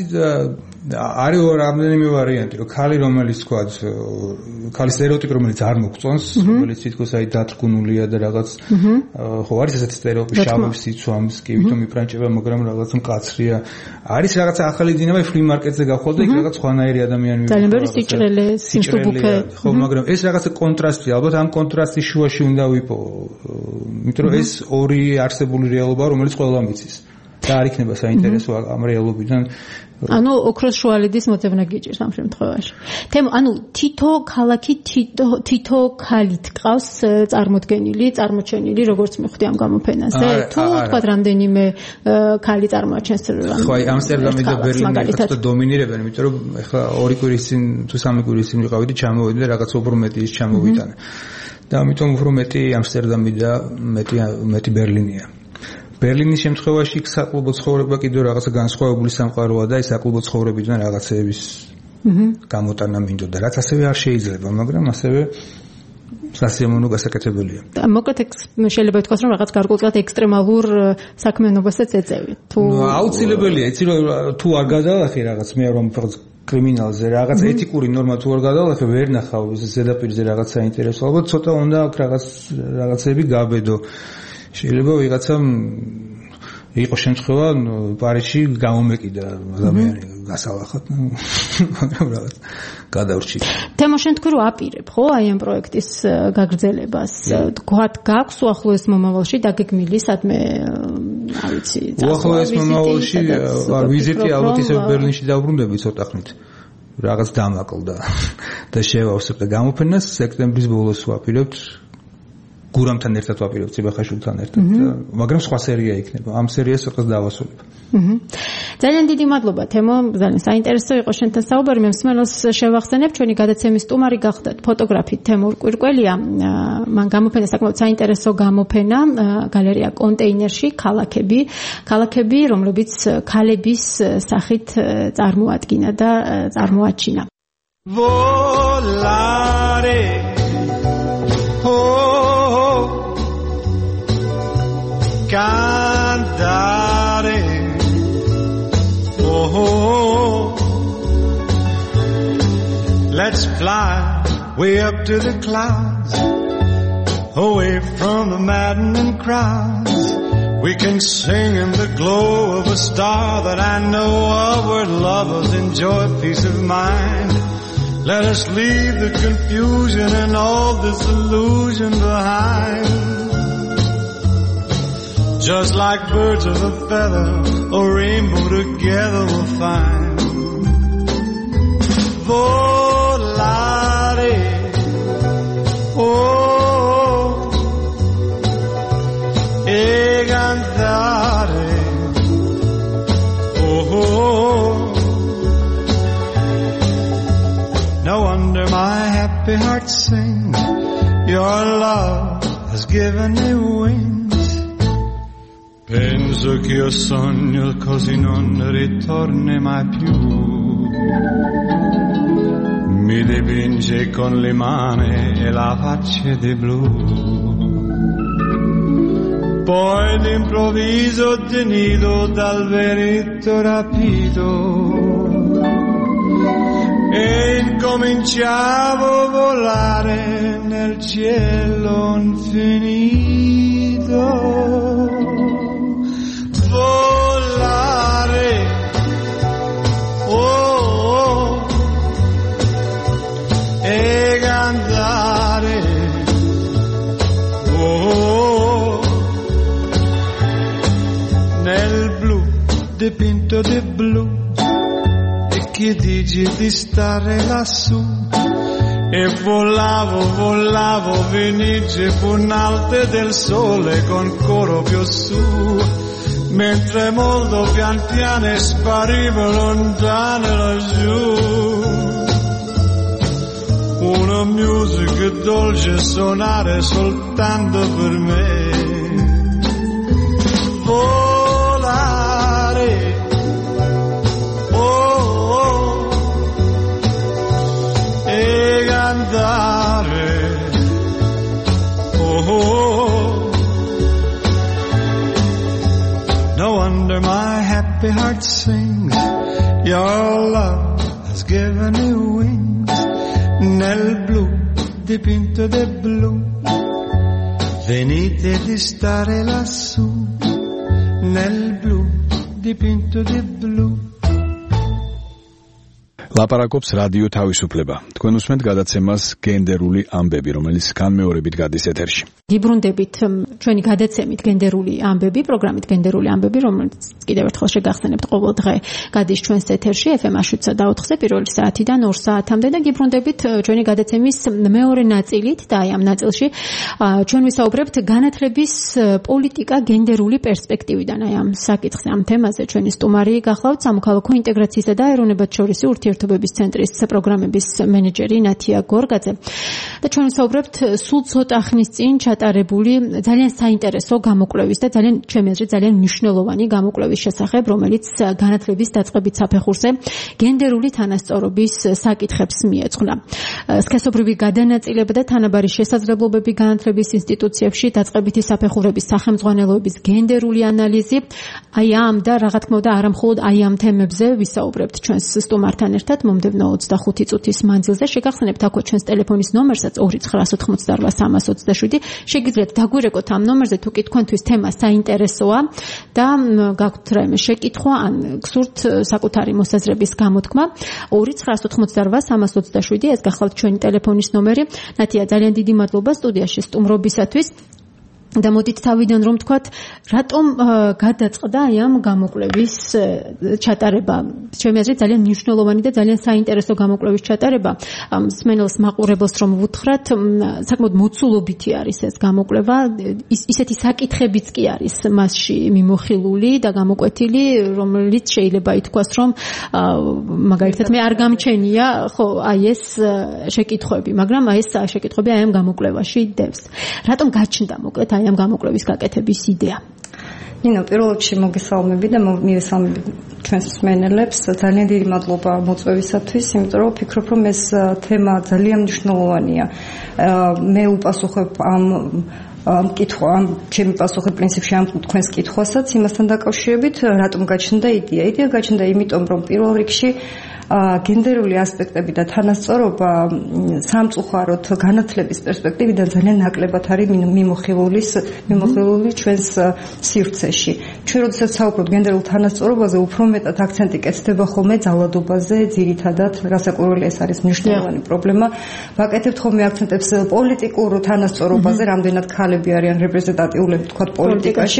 არის რამდენიმე ვარიანტი რომ ქალი რომელიც თქვა ქალის სტერეოტიპი რომელიც არ მოგწონს რომელიც თითქოს აი დათრგუნულია და რაღაც ხო არის ესეთი სტერეოტიპი შავი სიცვამს კი ვითომ იფრანჭება მაგრამ რაღაც მკაცრია არის რაღაც ახალი დინამიკა ფლი მარკეტზე გავხვალ და იქ რაღაც სხვანაირი ადამიანი ძალიან ბევრი სიჭრელე სიმსუბუქე ხო მაგრამ ეს რაღაც კონტრასტი ალბათ ამ კონტრასტის შუაში უნდა ვიპო იმიტომ რომ ეს ორი არსებული რეალობა რომელიც ყველამ იცის და არ იქნება საინტერესო ამ რეალობიდან ანუ ოქროს შუალიდის მოძებნა გიჭირს ამ შემთხვევაში. თემო, ანუ თითო ქალაქი თითო თითო ქალით ყავს წარმოდგენილი, წარმოჩენილი, როგორც მიხვდი ამ გამოფენაზე. თუ თქვა რამდენიმე ქალი წარმოაჩენს ხო, აი ამსტერდამი და ბერლინი ხა დომინირებენ, იმიტომ რომ ეხლა ორი კვირის წინ თუ სამი კვირის წინ ვიყავი და ჩამოვედი და რაღაც უფრო მეტი ის ჩამოვიტანე. და ამიტომ უფრო მეტი ამსტერდამი და მეტი მეტი ბერლინია. ბერლინის შემთხვევაში იქ საკლუბო ცხოვრება კიდევ რაღაცა განსხვავებული სამყაროა და ეს საკლუბო ცხოვრებიდან რაღაცეების გამოტანა მინდოდა რაც ასევე არ შეიძლება მაგრამ ასევე სასიამოვნო გასაკეთებელია და მოკლედ შეიძლება ითქვას რომ რაღაც გარკვეულად ექსტრემალურ საქმიანობასაც ეწევით თუ აუცილებელია იცი რომ თუ არ გადალახე რაღაც მე რომ კრიმინალზე რაღაც ეთიკური ნორმა თუ არ გადალახე ვერ ნახავ ზედაპირზე რაღაც საინტერესო ალბათ ცოტა უნდა აქვს რაღაც რაღაცები გაბედო შეიძლება ვიღაცა იყო შემთხვევა პარიზში გამომეკიდა ადამიანი გასალახად მაგრამ რაღაც გადავრჩი თემო შენ თქვი რომ აპირებ ხო აი ამ პროექტის გაგრძელებას თქვათ გაქვს უახლოეს მომავალში დაგეგმილი სადმე არ ვიცი უახლოეს მომავალში ვიზიტი ალბათ ისევ ბერლინში დავბრუნდები ცოტა ხნით რაღაც დამაკლდა და შევავსებ და გამოფენას სექტემბრის ბოლოს ვაპირებთ გურამთან ერთად ვაპირებთ ციბახაშვილთან ერთად მაგრამ სხვა სერია იქნება ამ სერიას ცოტა დავასრულებ ძალიან დიდი მადლობა თემო ძალიან საინტერესო იყო შენთან საუბარი მე მსმენელს შევახსენებ ჩვენი გადაცემის სტუმარი გახდათ ფოტოგრაფი თემურ კვირკველია მან გამოფენა საკმაოდ საინტერესო გამოფენა გალერეა კონტეინერში ქალაქები ქალაქები რომლებიც ქალების სახით წარმოადგინა და წარმოაჩინა volare cantare oh let's fly way up to the clouds away from the maddening crowds we can sing in the glow of a star that I know of where lovers enjoy peace of mind let us leave the confusion and all disillusion behind just like birds of a feather, a rainbow together we'll find. Volare, No wonder my happy heart sings. Your love has given me wings. Penso che io sogno così non ritorni mai più. Mi dipinge con le mani e la faccia di blu. Poi d'improvviso tenido dal veretto rapito e incominciavo a volare nel cielo infinito. Volare, oh, oh, e cantare, oh, oh, nel blu dipinto di blu. E chi dice di stare lassù? E volavo, volavo, venice punalte del sole con coro più su. Mentre molto pian piano sparivo lontano laggiù. Una musica dolce suonare soltanto per me. Volare, oh, oh, e cantare, oh, oh. No wonder my happy heart sings. Your love has given me wings. Nel blu dipinto di blu. Venite di stare lassù. Nel blu dipinto di blu. ლაპარაკობს რადიო თავისუფლება. თქვენ უსმენთ გადაცემას გენდერული ამბები, რომელიც განმეორებით გადის ეთერში. გიბრუნდებით ჩვენი გადაცემით გენდერული ამბები, პროგრამით გენდერული ამბები, რომელიც კიდევ ერთხელ შეგახსენებთ ყოველ დღე გადის ჩვენს ეთერში ეფ ემ შვიდსა და ოთხზე პირველი საათიდან ორ საათამდე და გიბრუნდებით ჩვენი გადაცემის მეორე ნაწილით და აი ამ ნაწილში ჩვენ ვისაუბრებთ განათლების პოლიტიკა გენდერული პერსპექტივიდან. აი ამ საკითხზე, ამ თემაზე ჩვენი სტუმარი გახლავთ სამოქალაქო ინტეგრაციისა და ეროვნებათშორისი ურთიერთობების ცენტრის პროგრამების მენეჯერი ნათია გორგაძე. და ჩვენ ვისაუბრებთ სულ ცოტა ხნის წინ ჩატარებული ძალიან საინტერესო გამოკვლევის და ძალიან ჩემი აზრით ძალიან მნიშვნელოვანი გამოკვლევის შესახებ, რომელიც განათლების დაწყებით საფეხურზე გენდერული თანასწორობის საკითხებს მიეძღვნა. სქესობრივი გადანაწილება და თანაბარი შესაძლებლობები განათლების ინსტიტუციებში, დაწყებითი საფეხურების სახელმძღვანელოების გენდერული ანალიზი. აი ამ და რა თქმა უნდა არა მხოლოდ აი ამ თემებზე ვისაუბრებთ ჩვენს სტუმართან ერთად მომდევნო ოცდახუთი წუთის მანძილზე. შეგახსენებთ აქ ჩვენს ტელეფონის ნომერსაც ორი ცხრაასი ოცდაოთხმოცდარბა სამას ოცდაშვიდი. შეგიძლიათ დაგვირეკოთ ამ ნომერზე თუ კი თქვენთვის თემა საინტერესოა და გაქვთ რაიმე შეკითხვა ან გსურთ საკუთარი მოსაზრების გამოთქმა. ორი ცხრაასი ოცდაოთხმოცდარბა სამას ოცდაშვიდი ეს გახლავთ ჩვენი ტელეფონის ნომერი. ნათია, ძალიან დიდი მადლობა სტუდიაში სტუმრობისათვის. და მოდით თავიდან რომ თქვათ, რატომ გადაწყდა აი ამ გამოკვლევის ჩატარება? ჩემი აზრით ძალიან მნიშვნელოვანი და ძალიან საინტერესო გამოკვლევის ჩატარება. მსმენელს მაყურებელს რომ ვუთხრათ, საკმაოდ მოცულობითი არის ეს გამოკვლევა, ისეთი საკითხებიც კი არის მასში მიმოხილული და გამოკვეთილი, რომელიც შეიძლება ითქვას, რომ მაგალითად მე არ გამჩენია, ხო, აი ეს შეკითხვები, მაგრამ აი ეს შეკითხვები აი ამ გამოკვლევაში დევს. რატომ გაჩნდა მოკლედ აი ამ გამოკვლევის გაკეთების იდეა? ნინო, პირველ რიგში მოგესალმები და მივესალმები ჩვენს მსმენელებს. ძალიან დიდი მადლობა მოწვევისათვის, იმიტომ რომ ვფიქრობ, რომ ეს თემა ძალიან მნიშვნელოვანია. მე უპასუხებ ამ ამ კითხვა, ამ ჩემი პასუხი პრინციპში ამ თქვენს კითხვასაც იმასთან დაკავშირებით, რატომ გაჩნდა იდეა. იდეა გაჩნდა იმიტომ, რომ პირველ რიგში გენდერული ასპექტები და თანასწორობა სამწუხაროდ განათლების პერსპექტივიდან ძალიან ნაკლებად არის მიმოხილული მიმოხილული ჩვენს სივრცეში. ჩვენ როდესაც საუბრობთ გენდერულ თანასწორობაზე, უფრო მეტად აქცენტი კეთდება ხოლმე ძალადობაზე, ძირითადად გასაკვირველი ეს არის მნიშვნელოვანი პრობლემა. ვაკეთებთ ხოლმე აქცენტებს პოლიტიკურ თანასწორობაზე, რამდენად ქალები არიან რეპრეზენტატიულები თქვა პოლიტიკაში,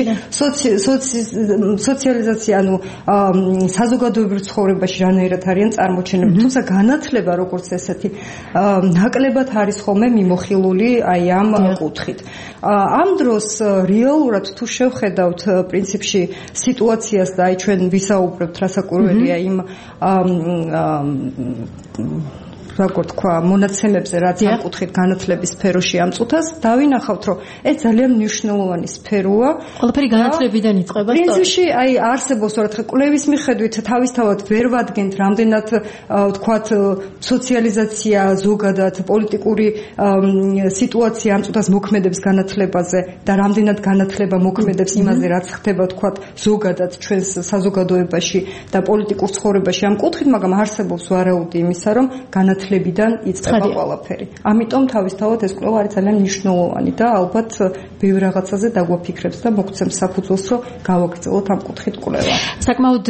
სოციალიზაცია, ანუ საზოგადოებრივ ცხოვრებაში რანაირად არიან წარმოჩენები, თუმცა განათლება როგორც ესეთი ნაკლებად არის ხოლმე მიმოხილული აი ამ კუთხით. ამ დროს რეალურად თუ შევხედავთ პრინციპში სიტუაციას და აი ჩვენ ვისაუბრებთ რასაკვირველია იმ როგორ თქვა, მონაცემებზე, რაც ამ კუთხით განათლების სფეროში ამწუთას, დავინახავთ, რომ ეს ძალიან მნიშვნელოვანი სფეროა. ყველაფერი განათლებიდან იწყება. პრინციპში, აი, არსებობს რა თქმა კვლევის მიხედვით თავისთავად ვერ ვადგენთ, რამდენად ვთქვათ, სოციალიზაცია ზოგადად პოლიტიკური სიტუაცია ამწუთას მოქმედებს განათლებაზე და რამდენად განათლება მოქმედებს იმაზე, რაც ხდება, ვთქვათ, ზოგადად ჩვენს საზოგადოებაში და პოლიტიკურ ცხოვრებაში ამ კუთხით, მაგრამ არსებობს ვარაუდი იმისა, რომ განათლებიდან იწყება ყველაფერი. ამიტომ თავისთავად ეს კვლევა არის ძალიან მნიშვნელოვანი და ალბათ ბევრ რაღაცაზე დაგვაფიქრებს და მოგცემს საფუძველს, რომ გავაგრძელოთ ამ კუთხით კვლევა. საკმაოდ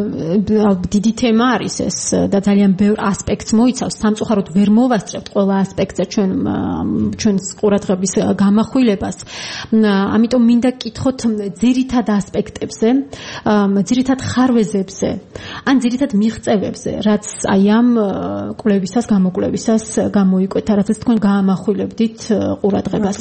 დიდი თემა არის ეს და ძალიან ბევრ ასპექტს მოიცავს. სამწუხაროდ ვერ მოვასწრებთ ყველა ასპექტზე ჩვენ ჩვენს ყურადღების გამახვილებას. ამიტომ მინდა გკითხოთ ძირითად ასპექტებზე, ძირითად ხარვეზებზე, ან ძირითად მიღწევებზე, რაც აი ამ კვლევისას, გამოკვლევისას გამოიკვეთა, რაც თქვენ გაამახვილებდით ყურადღებას.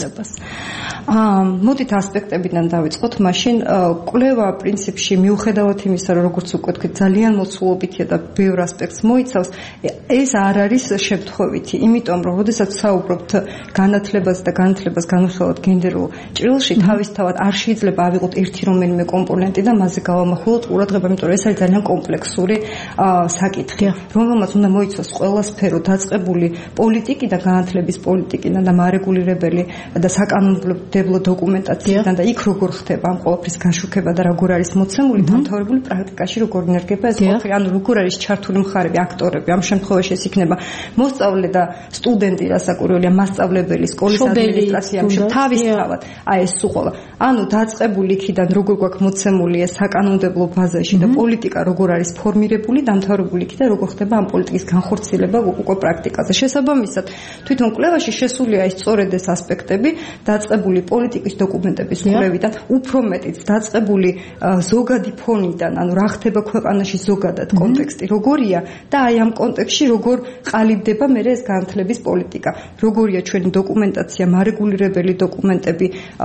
აა, მოდით ასპექტებიდან დავიწყოთ. მაშინ კვლევა პრინციპში მიუხედავად იმისა, რომ როგორც უკვე თქვით, ძალიან მოცულობითია და ბევრ ასპექტს მოიცავს, ეს არ არის შემთხვევითი, იმიტომ რომ როდესაც საუბრობთ განათლებაზე და განათლებას განვიხილოთ გენდერულ ჭრილში, თავისთავად არ შეიძლება ავიღოთ ერთი რომელიმე კომპონენტი და მასზე გავამახვილოთ ყურადღება, იმიტომ რომ ეს არის ძალიან კომპლექსური საკითხი, რომელმაც უნდა მოიცავს ყველა სფერო, დაწყებული პოლიტიკი და განათლების პოლიტიკიდან და მარეგულირებელი და საკანონმდებლო დოკუმენტაციიდან და იქ როგორ ხდება ამ ყველაფრის გაშუქება და როგორ არის მოცემული, დამთავრებული პრაქტიკაში როგორ ინერგება ეს ყველაფერი, ანუ როგორ არის ჩართული მხარეები, აქტორები, ამ შემთხვევაში ეს იქნება მოსწავლე და სტუდენტი, რასაკვირველია, მასწავლებელი, სკოლის ადმინისტრაცია, თავისთავად, აი ეს უყოლა. ანუ დაწყებული იქიდან როგორ გვაქვს მოცემული ეს საკანონმდებლო ბაზაში და პოლიტიკა როგორ არის ფორმირებული, დამთავრებული იქიდან როგორ ხდება ამ პოლიტიკის განხორციელება უკვე პრაქტიკაზე. შესაბამისად, თვითონ კვლევაში შესულია ის სწორედ ეს ასპექტები, დაწყებული პოლიტიკის დოკუმენტების კვლევიდან, უფრო მეტიც დაწყებული ზოგადი ფონიდან, ანუ რა ხდება ქვეყანაში ზოგადად კონტექსტი როგორია და აი ამ კონტექსტში როგორ ყალიბდება მე ეს განათლების პოლიტიკა. როგორია ჩვენი დოკუმენტაცია, მარეგულირებელი დოკუმენტები,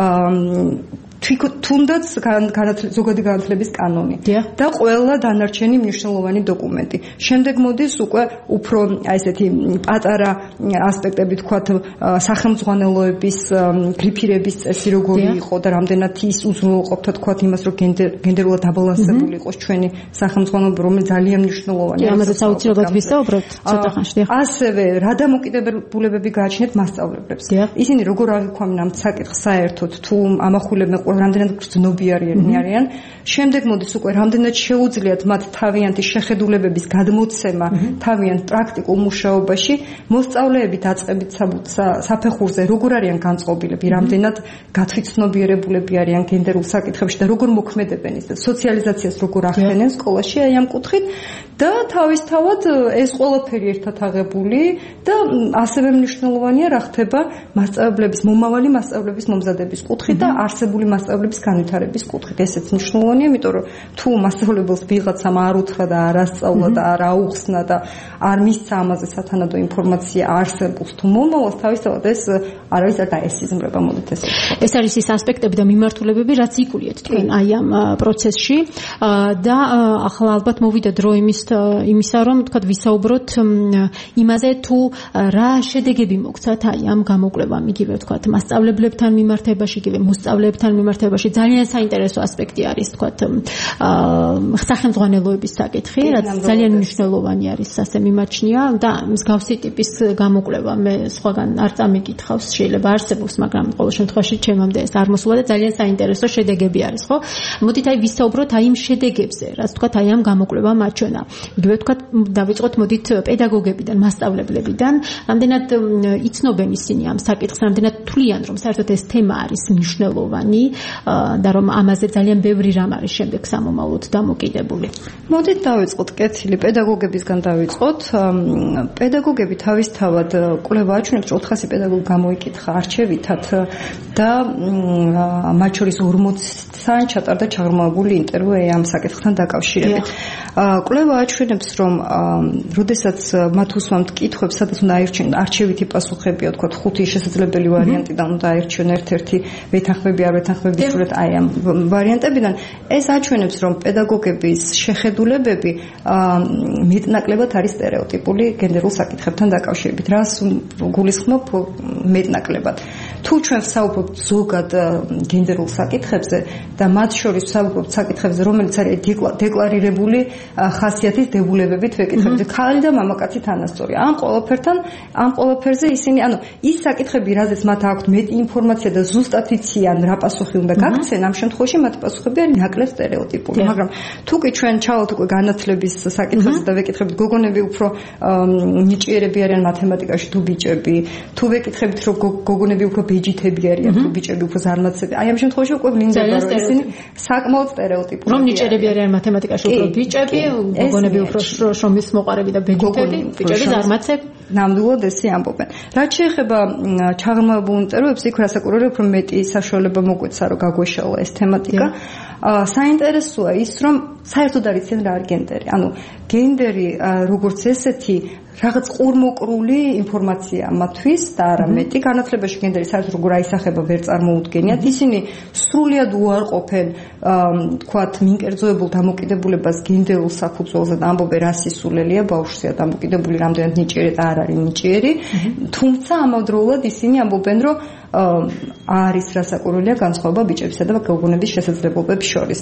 თუნდაც ზოგადი განათლების კანონი და ყველა დანარჩენი მნიშვნელოვანი დოკუმენტი. შემდეგ მოდის უკვე უფრო აი ესეთი πატარა ასპექტები, თქვათ, სახელმძღვანელოების გრიფირების წესი როგორი იყო და რამდენად ის უზრუნველყოფდა, თქვათ, იმას, რომ გენდერულად დაბალანსებული იყოს ჩვენი სახელმძღვანელოება, რომელიც ძალიან მნიშვნელოვანია. ამაზეც აუცილებლად ვისაუბრებთ ცოტა ხანში. ასევე რა დამოკიდებულებები გააჩნიათ მასწავლებლებს. ისინი როგორ აღიქვამენ ამ საკითხს საერთოდ, თუ ამახვილებენ რამდენად გრძნობიარი არიან. შემდეგ მოდის უკვე რამდენად შეუძლიათ მათ თავიანთი შეხედულებების გადმოცემა თავიანთ პრაქტიკულ მუშაობაში, მოსწავლეები დაწყებით საფეხურზე როგორ არიან განწყობილები, რამდენად გათვითცნობიერებულები არიან გენდერულ საკითხებში და როგორ მოქმედებენ ის და სოციალიზაციას როგორ ახდენენ სკოლაში აი ამ კუთხით და თავისთავად ეს ყველაფერი ერთად აღებული და ასევე მნიშვნელოვანია რა ხდება მასწავლებლების, მომავალი მასწავლებლების მომზადების კუთხით და არსებული მასწავლებლების განვითარების კუთხით. ესეც მნიშვნელოვანია, იმიტომ რომ თუ მასწავლებელს ვიღაცამ არ უთხრა და არ ასწავლა და არ აუხსნა და არ მისცა ამაზე სათანადო ინფორმაცია არსებობს თუ მომავალს, თავისთავად ეს არ არის და ესიზმრება, მოდით ესე ვთქვათ. ეს არის ის ასპექტები და მიმართულებები, რაც იკულიეთ თქვენ აი ამ პროცესში და ახლა ალბათ მოვიდა დრო იმის იმისა, რომ თქვათ ვისაუბროთ იმაზე, თუ რა შედეგები მოგცათ აი ამ გამოკვლევამ, იგივე თქვათ მასწავლებლებთან მიმართებაში, იგივე მოსწავლეებთან მიმართებაში. ძალიან საინტერესო ასპექტი არის, თქვათ, სახელმძღვანელოების საკითხი, რაც ძალიან მნიშვნელოვანი არის, ასე მიმაჩნია და მსგავსი ტიპის გამოკვლევა მე სხვაგან არ წამიკითხავს, შეიძლება არსებობს, მაგრამ ყოველ შემთხვევაში ჩემამდე ეს არ მოსულა და ძალიან საინტერესო შედეგები არის, ხო? მოდით აი ვისაუბროთ აი იმ შედეგებზე, რაც თქვათ აი ამ გამოკვლევამ აჩვენა. იგივე თქვათ, დავიწყოთ მოდით პედაგოგებიდან, მასწავლებლებიდან, რამდენად იცნობენ ისინი ამ საკითხს, რამდენად თვლიან, რომ საერთოდ ეს თემა არის მნიშვნელოვანი და რომ ამაზე ძალიან ბევრი რამ არის შემდეგ სამომავლოდ დამოკიდებული. მოდით დავიწყოთ კეთილი პედაგოგებისგან დავიწყოთ. პედაგოგები თავისთავად კვლევა აჩვენებს, რომ ოთხასი პედაგოგი გამოიკითხა არჩევითად და მათ შორის ორმოცთან ჩატარდა ჩაღრმავებული ინტერვიუ ამ საკითხთან დაკავშირებით. კვლევა აჩვენებს, რომ როდესაც მათ უსვამთ კითხვებს, სადაც უნდა აირჩიონ არჩევითი პასუხებია, თქვა ხუთი შესაძლებელი ვარიანტიდან უნდა აირჩიონ ერთ-ერთი ვეთანხმები არ ვეთანხმები სრულად აი ამ ვარიანტებიდან. ეს აჩვენებს, რომ პედაგოგების შეხედულებები მეტნაკლებად არის სტერეოტიპული გენდერულ საკითხებთან დაკავშირებით. რას გულისხმობ მეტნაკლებად? თუ ჩვენ ვსაუბრობთ ზოგად გენდერულ საკითხებზე და მათ შორის ვსაუბრობთ საკითხებზე, რომელიც არის დეკლარირებული ხასიათის დებულებებით ვეკითხებით. ქალი და მამაკაცი თანასწორია. ამ ყველაფერთან, ამ ყველაფერზე ისინი, ანუ ის საკითხები, რაზეც მათ აქვთ მეტი ინფორმაცია და ზუსტად იციან რა პასუხი უნდა გაქცენ, ამ შემთხვევაში მათი პასუხები არის ნაკლებ სტერეოტიპული. მაგრამ თუ კი ჩვენ ჩავალთ უკვე განათლების საკითხებზე და ვეკითხებით, გოგონები უფრო ნიჭიერები არიან მათემატიკაში თუ ბიჭები, თუ ვეკითხებით, რომ გოგონები უფრო ბეჯითები არიან თუ ბიჭები უფრო ზარმაცები. აი ამ შემთხვევაში უკვე ვლინდება, რომ ისინი საკმაოდ სტერეოტიპული. რომ ნიჭიერები არიან მათემატიკაში უფრო ბიჭები, გოგონები უფრო შრომის მოყარები და ბეჯითები, ბიჭები ზარმაცები. ნამდვილად ესე ამბობენ. რაც შეეხება ჩაღრმავებულ ინტერვიუებს, იქ რასაკურველია უფრო მეტი საშუალება მოგვეცა, რომ გაგვეშალა ეს თემატიკა. საინტერესოა ის, რომ საერთოდ არ იციან რა არის გენდერი. ანუ გენდერი როგორც ესეთი რაღაც ყურმოყრული ინფორმაცია მათთვის და არა მეტი. განათლებაში გენდერი საერთოდ როგორ აისახება ვერ წარმოუდგენიათ. ისინი სრულიად უარყოფენ თქვათ მიინკერძოებულ დამოკიდებულებას გენდერულ საფუძველზე და ამბობენ რა სისულელია ბავშვზეა დამოკიდებული, რამდენად ნიჭიერი და არ არის ნიჭიერი. თუმცა ამავდროულად ისინი ამბობენ, რომ არის რასაკურველია განსხვავება ბიჭებისა და გოგონების შესაძლებლობების შორის.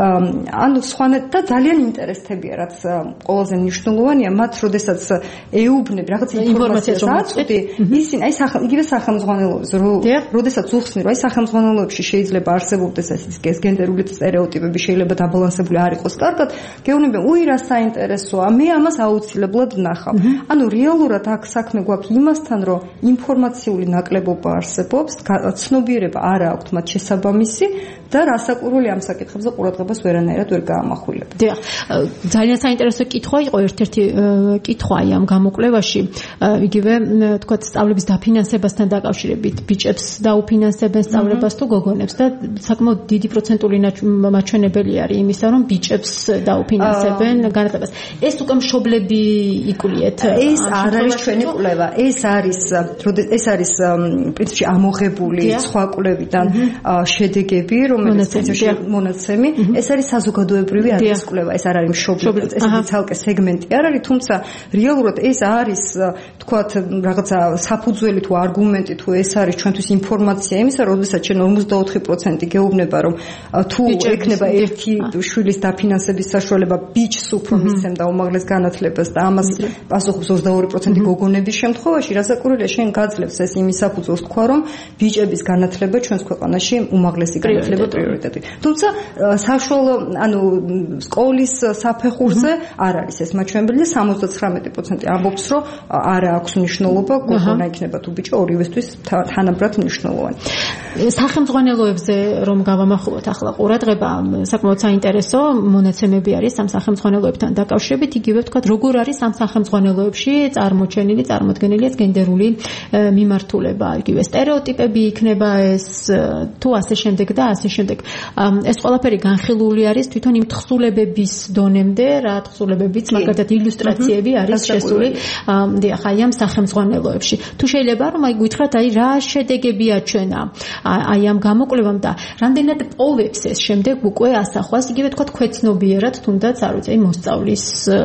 ანუ სხვანაირად და ძალიან ინტერესდებია, რაც ყველაზე მნიშვნელოვანია, მათ როდესაც ეუბნები რაღაც ინფორმაციას აწვდი, ისინი აი იგივე სახელმძღვანელოებს, როდესაც უხსნი, რომ აი სახელმძღვანელოებში შეიძლება არსებობდეს ეს გენდერული სტერეოტიპები, შეიძლება დაბალანსებული არ იყოს კარგად, გეუბნებიან, უი რა საინტერესოა, მე ამას აუცილებლად ვნახავ. ანუ რეალურად აქ საქმე გვაქვს იმასთან, რომ ინფორმაციული ნაკლებობა არსებობს, ცნობიერება არ აქვს მათ შესაბამისი და რასაკურველი ამ საკითხებზე ყურადღებას ვერანაირად ვერ გაამახვილებთ. დიახ, ძალიან საინტერესო კითხვა იყო ერთ-ერთი კითხვა ამ გამოკვლევაში, იგივე თქვათ სწავლების დაფინანსებასთან დაკავშირებით, ბიჭებს დაუფინანსებენ სწავლებას თუ გოგონებს და საკმაოდ დიდი პროცენტული მაჩვენებელი არის იმისა, რომ ბიჭებს დაუფინანსებენ განათლებას. ეს უკვე მშობლები იკვლიეთ. ეს არ არის ჩვენი კვლევა, ეს არის ეს არის პრინციპში ამოღებული სხვა კვლევიდან შედეგები, რომელიც პრინციპში მონაცემი, ეს არის საზოგადოებრივი არის კვლევა, ეს არ არის მშობლები, ეს არის ცალკე სეგმენტი არ არის, თუმცა რეალურად ეს არის თქვათ რაღაცა საფუძველი თუ არგუმენტი თუ ეს არის ჩვენთვის ინფორმაცია იმისა, როდესაც ჩვენ ორმოცდაოთხი პროცენტი გეუბნება, რომ თუ ექნება ერთი შვილის დაფინანსების საშუალება ბიჭს უფრო მისცემდა უმაღლეს განათლებას და ამას პასუხობს ოცდაორი პროცენტი გოგონების შემთხვევაში, რასაკურველია შენ გაძლევს ეს იმის საფუძველს თქვა, რომ ბიჭების განათლება ჩვენს ქვეყანაში უმაღლესი განათლება პრიორიტეტი. თუმცა საშუალო, ანუ სკოლის საფეხურზე არ არის ეს მაჩვენებელი და სამოცდათხრამეტი პროცენტი ამბობს, რომ არ აქვს მნიშვნელობა, გოგონა იქნება თუ ბიჭი, ორივესთვის თანაბრად მნიშვნელოვანი. სახელმძღვანელოებზე რომ გავამახვილოთ ახლა ყურადღება, საკმაოდ საინტერესო მონაცემები არის ამ სახელმძღვანელოებთან დაკავშირებით, იგივე ვთქვათ, როგორ არის ამ სახელმძღვანელოებში წარმოჩენილი, წარმოდგენილი ეს გენდერული მიმართულება, იგივე სტერეოტიპები იქნება ეს თუ ასე შემდეგ და ასე შემდეგ. ეს ყველაფერი განხილული არის თვითონ იმ თხზულებების დონემდე, რა თხზულებებიც მაგალითად ილუსტრაციები არის შესული დიახ აი ამ სახელმძღვანელოებში. თუ შეიძლება რომ აი გითხრათ აი რა შედეგები აჩვენა აი ამ გამოკვლევამ და რამდენად პოვებს ეს შემდეგ უკვე ასახვას, იგივე თქვა ქვეცნობიერად, თუნდაც არ ვიცი, აი მოსწავლის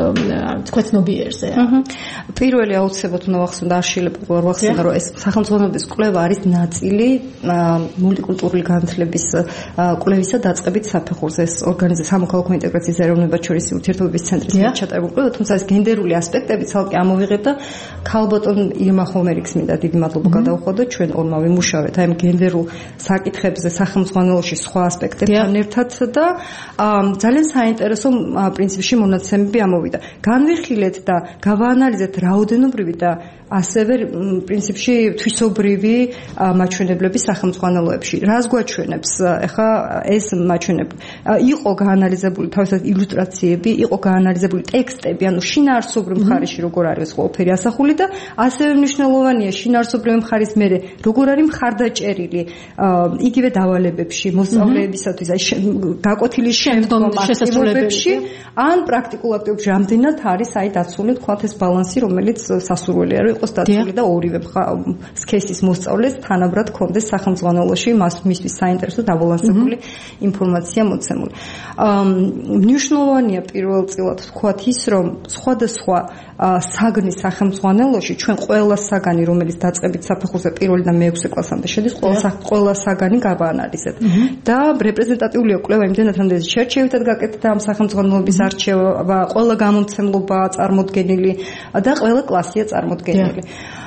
ქვეცნობიერზე. პირველი აუცილებლად უნდა ვახსენო და არ შეიძლება არ ვახსენო, რომ ეს სახელმძღვანელოების კვლევა არის ნაწილი მულტიკულტურული განათლების კვლევისა დაწყებით საფეხურზე. ეს ორგანიზაცია სამოქალაქო ინტეგრაციის ეროვნებად შორისი ურთიერთობების ცენტრის ჩატარებული კვლევა, თუმცა ეს გენდერული ასპექტები ცალკე ამოვიღებ და ქალბატონ ირმა ხომერიქს მინდა დიდი მადლობა გადავუხადო, ჩვენ ორმა ვიმუშავეთ აი გენდერულ საკითხებზე სახელმძღვანელოში სხვა ასპექტებთან ერთად და ძალიან საინტერესო პრინციპში მონაცემები ამოვიდა. განვიხილეთ და გავაანალიზეთ რაოდენობრივი და ასევე პრინციპში თვისობრივი მაჩვენებლები სახელმძღვანელოებში. რას გვაჩვენებს ახლა ეს მაჩვენებლები? იყო გაანალიზებული თავისად ილუსტრაციები, იყო გაანალიზებული ტექსტები, ანუ შინაარსობრივ მხარეში როგორ არის ყველაფერი ასახული და ასევე მნიშვნელოვანია შინაარსობრივ მხარის მერე როგორ არის მხარდაჭერილი იგივე დავალებებში, მოსწავლეებისათვის, აი გაკვეთილი შემდგომ აქტივობებში, ან პრაქტიკულ აქტივობებში რამდენად არის აი დაცული თქვათ ეს ბალანსი, რომელიც სასურველი არის იყოს დაცული და ორივე სქესის მოსწავლეს თანაბრად ქონდეს სახელმძღვანელოში მისთვის საინტერესო დაბალანსებული ინფორმაცია მოცემული. მნიშვნელოვანია პირველწილად თქვათ ის, რომ სხვადასხვა საგნის სახელმძღვანელოში ჩვენ ყველა საგანი, რომელიც დაწყებით საფეხურზე პირველი და მეექვსე კლასამდე შედის, ყველა ყველა საგანი გავაანალიზებთ. და რეპრეზენტატიულია კვლევა იმდენად, რამდენიც შერჩევითად გაკეთდა ამ სახელმძღვანელობის არჩევა, ყველა გამომცემლობაა წარმოდგენილი და ყველა კლასია წარმოდგენილი.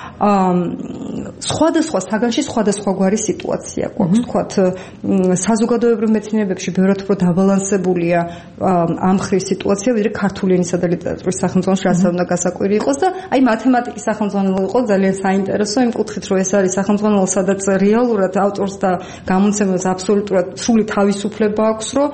სხვადასხვა საგანში სხვადასხვაგვარი სიტუაცია გვაქვს, თქვათ, საზოგადოებრივ მეცნიერებებში ბევრად უფრო დაბალანსებულია ამ მხრივ სიტუაცია, ვიდრე ქართული ენისა და ლიტერატურის სახელმძღვანელოში, რაც უნდა გასაკვირი იყოს და აი მათემატიკის სახელმძღვანელო იყო ძალიან საინტერესო იმ კუთხით, რომ ეს არის სახელმძღვანელო, სადაც რეალურად ავტორს და გამომცემელს აბსოლუტურად სრული თავისუფლება აქვს, რომ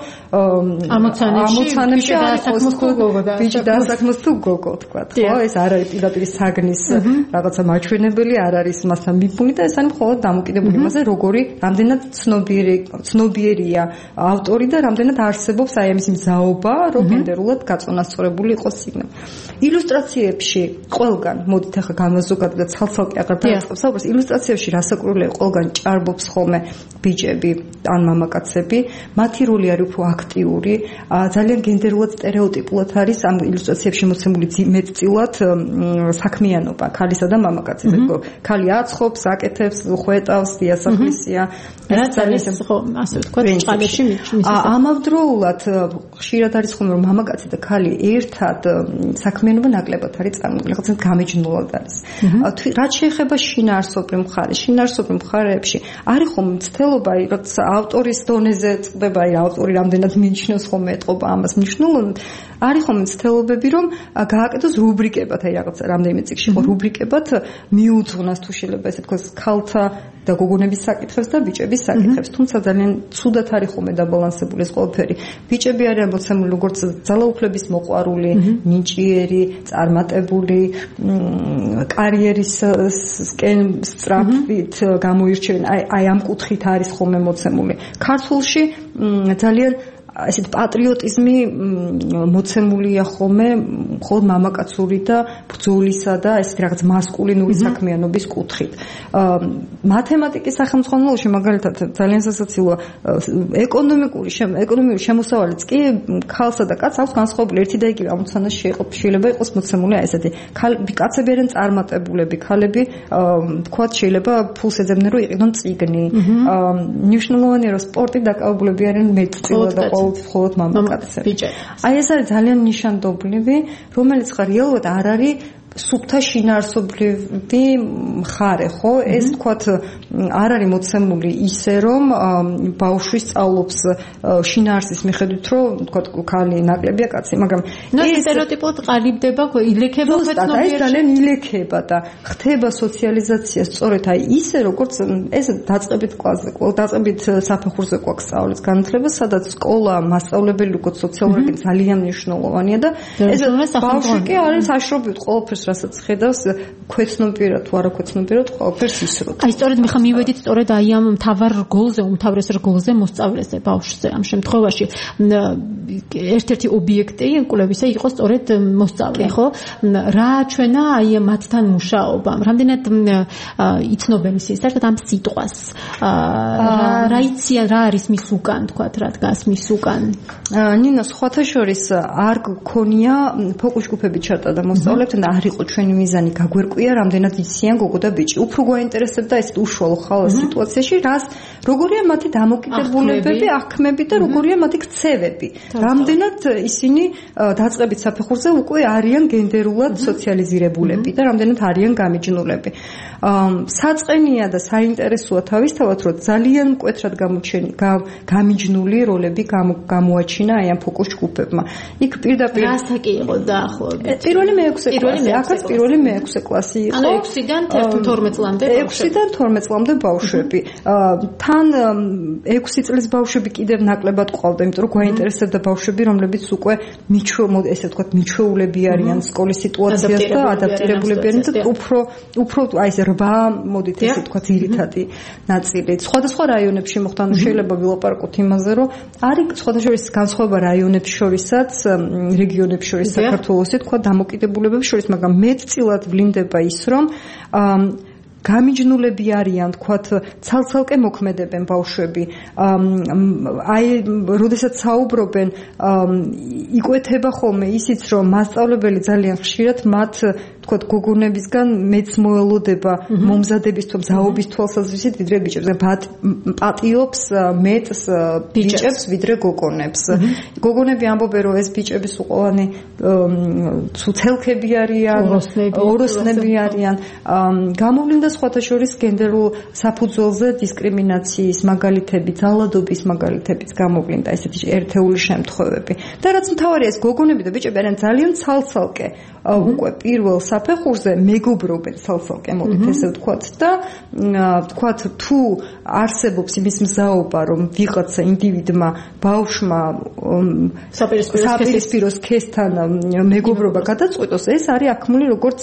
ამოცანებში ბიჭი დაასაქმოს თუ გოგო, თქვათ, ხო, ეს არ არის პირდაპირ საგნის რაღაცა მაჩვენებელი არ არის მასთან მიბმული და ეს არის მხოლოდ დამოკიდებული იმაზე, როგორი, რამდენად ცნობიერი ცნობიერია ავტორი და რამდენად არსებობს აი ამის მზაობა, რომ გენდერულად გაწონასწორებული იყოს სიგნალი. ილუსტრაციებში ყველგან, მოდით ახლა გამოზოგადოთ და ცალ-ცალკე აღარ დავიწყებ საუბარს, ილუსტრაციებში რასაკვირველია, ყველგან ჭარბობს ხოლმე ბიჭები ან მამაკაცები, მათი როლი არის უფრო აქტიური, ძალიან გენდერულად სტერეოტიპულად არის ამ ილუსტრაციებში მოცემული მეტწილად საქმიანობა ქალისა და მამაკაცის. ქალი აცხობს, აკეთებს, ხვეტავს, დიასახლისია. რაც არის ხო, ასე ვთქვათ, ჭალებში მიჩნევს. ამავდროულად ხშირად არის ხოლმე რომ მამაკაცი და ქალი ერთად საქმიანობა ნაკლებად არის წარმოქმნილი, რაღაცა გამიჯნულად არის. რაც შეეხება შინაარსობრივ მხარეს, შინაარსობრივ მხარეებში არის ხოლმე მცდელობა, რაც ავტორის დონეზე წდება, აი ავტორი რამდენად მიიჩნევს ხოლმე ეთყობა ამას მნიშვნელოვნად. არის ხოლმე მცდელობები, რომ გააკეთოს რუბრიკებად, აი რაღაც რამდენიმე წიგნში ხო რუბრიკებად მიუძღვნას თუ შეიძლება ესე თქვას ქალთა და გოგონების საკითხებს და ბიჭების საკითხებს. თუმცა ძალიან ცუდად არის ხოლმე დაბალანსებული ეს ყველაფერი. ბიჭები არიან მოცემული როგორც ძალაუფლების მოყვარული, ნიჭიერი, წარმატებული, კარიერისკენ სწრაფით გამოირჩევენ. აი აი ამ კუთხით არის ხოლმე მოცემული. ქართულში ძალიან ასეთ პატრიოტიზმი მოცემულია ხოლმე მხოლოდ მამაკაცური და ბრძოლისა და ესეთ რაღაც მასკულინური საქმიანობის კუთხით. მათემატიკის სახელმძღვანელოში მაგალითად ძალიან სასაცილოა ეკონომიკური ეკონომიური შემოსავალიც კი ქალსა და კაცს აქვს განსხვავებული ერთი და იგივე ამოცანაში შეიძლება იყოს მოცემული აი ესეთი კაცები არიან წარმატებულები, ქალები თქვათ შეიძლება ფულს ეძებდნენ რომ იყიდონ წიგნი. მნიშვნელოვანია რომ სპორტით დაკავებულები არიან მეტწილად და მხოლოდ მამაკაცები. აი ეს არის ძალიან ნიშანდობლივი, რომელიც ხარ რეალურად არ არის სუფთა შინაარსობრივი მხარე, ხო? ეს თქვათ არ არის მოცემული ისე, რომ ბავშვი სწავლობს შინაარსის მიხედვით, რომ თქვათ ქალი ნაკლებია, კაცი, მაგრამ ეს სტერეოტიპულად ყალიბდება, ილექება ფეთნობიერი. ეს ძალიან ილექება და ხდება სოციალიზაცია სწორედ აი ისე, როგორც ეს დაწყებით კლასზე, დაწყებით საფეხურზე გვაქვს სწავლის განათლება, სადაც სკოლა, მასწავლებელი როგორც სოციალური ძალიან მნიშვნელოვანია და ეს ბავშვი კი არის საშრობივით ყველაფერს რასაც ხედავს ქვეცნობიერად თუ არა ქვეცნობიერად ყველაფერს ისროთ. აი სწორედ მე ხა მივედით სწორედ აი ამ მთავარ რგოლზე, უმთავრეს რგოლზე მოსწავლეზე, ბავშვზე. ამ შემთხვევაში ერთ-ერთი ობიექტი კვლევისა იყო სწორედ მოსწავლე, ხო? რა ჩვენა აი მათთან მუშაობამ, რამდენად იცნობენ ის საერთოდ ამ სიტყვას. რა იციან, რა არის მის უკან, თქვათ, რა დგას მის უკან. ნინა, სხვათა შორის არ გქონია ფოკუს ჯგუფები ჩატა და მოსწავლეებთან და არ იყო ჩვენი მიზანი გაგვერკვია რამდენად იციან გოგო და ბიჭი. უფრო გვაინტერესებდა ეს უშუალო ხალხის სიტუაციაში, რას როგორია მათი დამოკიდებულებები, აღქმები და როგორია მათი ქცევები. რამდენად ისინი დაწყებით საფეხურზე უკვე არიან გენდერულად სოციალიზირებულები და რამდენად არიან გამიჯნულები. საწყენია და საინტერესოა თავისთავად, რომ ძალიან მკვეთრად გამიჯნული როლები გამოაჩინა აი ამ ფოკუს ჯგუფებმა. იქ პირდაპირ რასაკი იყო დაახლოებით? პირველი მეექვსე კლასი, აქაც პირველი მეექვსე კლასი. კლასი იყო. ანუ ექვსიდან თერთმეტ წლამდე ექვსიდან თორმეტ წლამდე ბავშვები. თან ექვსი წლის ბავშვები კიდევ ნაკლებად ყავდა, იმიტომ რომ გვაინტერესებდა ბავშვები, რომლებიც უკვე მიჩვეულ, ესე ვთქვათ, მიჩვეულები არიან სკოლის სიტუაციას და ადაპტირებულები არიან და უფრო უფრო აი ეს რვა მოდით ესე ვთქვათ ძირითადი ნაწილი. სხვადასხვა რაიონებში მოხდა, ანუ შეიძლება ვილაპარაკოთ იმაზე, რომ არის სხვადასხვა განსხვავება რაიონებს შორისაც, რეგიონებს შორის საქართველოსი თქვა დამოკიდებულებებს შორის, მაგრამ მეტწილად ვლინდება ის, რომ გამიჯნულები არიან, თქვათ, ცალ-ცალკე მოქმედებენ ბავშვები. აი, როდესაც საუბრობენ, იკვეთება ხოლმე ისიც, რომ მასწავლებელი ძალიან ხშირად მათ თქვათ გოგონებისგან მეც მოელოდება მომზადების თუ მზაობის თვალსაზრისით ვიდრე ბიჭებს. პატიობს მეტს ბიჭებს ვიდრე გოგონებს. გოგონები ამბობენ, რომ ეს ბიჭების უყოვანი ცუცელქები არიან, ოროსნები არიან. გამოვლინდა სხვათა შორის გენდერულ საფუძველზე დისკრიმინაციის მაგალითები, ძალადობის მაგალითებიც გამოვლინდა ესეთი ერთეული შემთხვევები. და რაც მთავარია, ეს გოგონები და ბიჭები არიან ძალიან ცალ-ცალკე უკვე პირველ საფეხურზე მეგობრობენ ცალ-ცალკე, მოდით ესე ვთქვათ და ვთქვათ თუ არსებობს იმის მზაობა, რომ ვიღაცა ინდივიდმა ბავშვმა საპირისპირო სქესთან მეგობრობა გადაწყვიტოს, ეს არის აქმული როგორც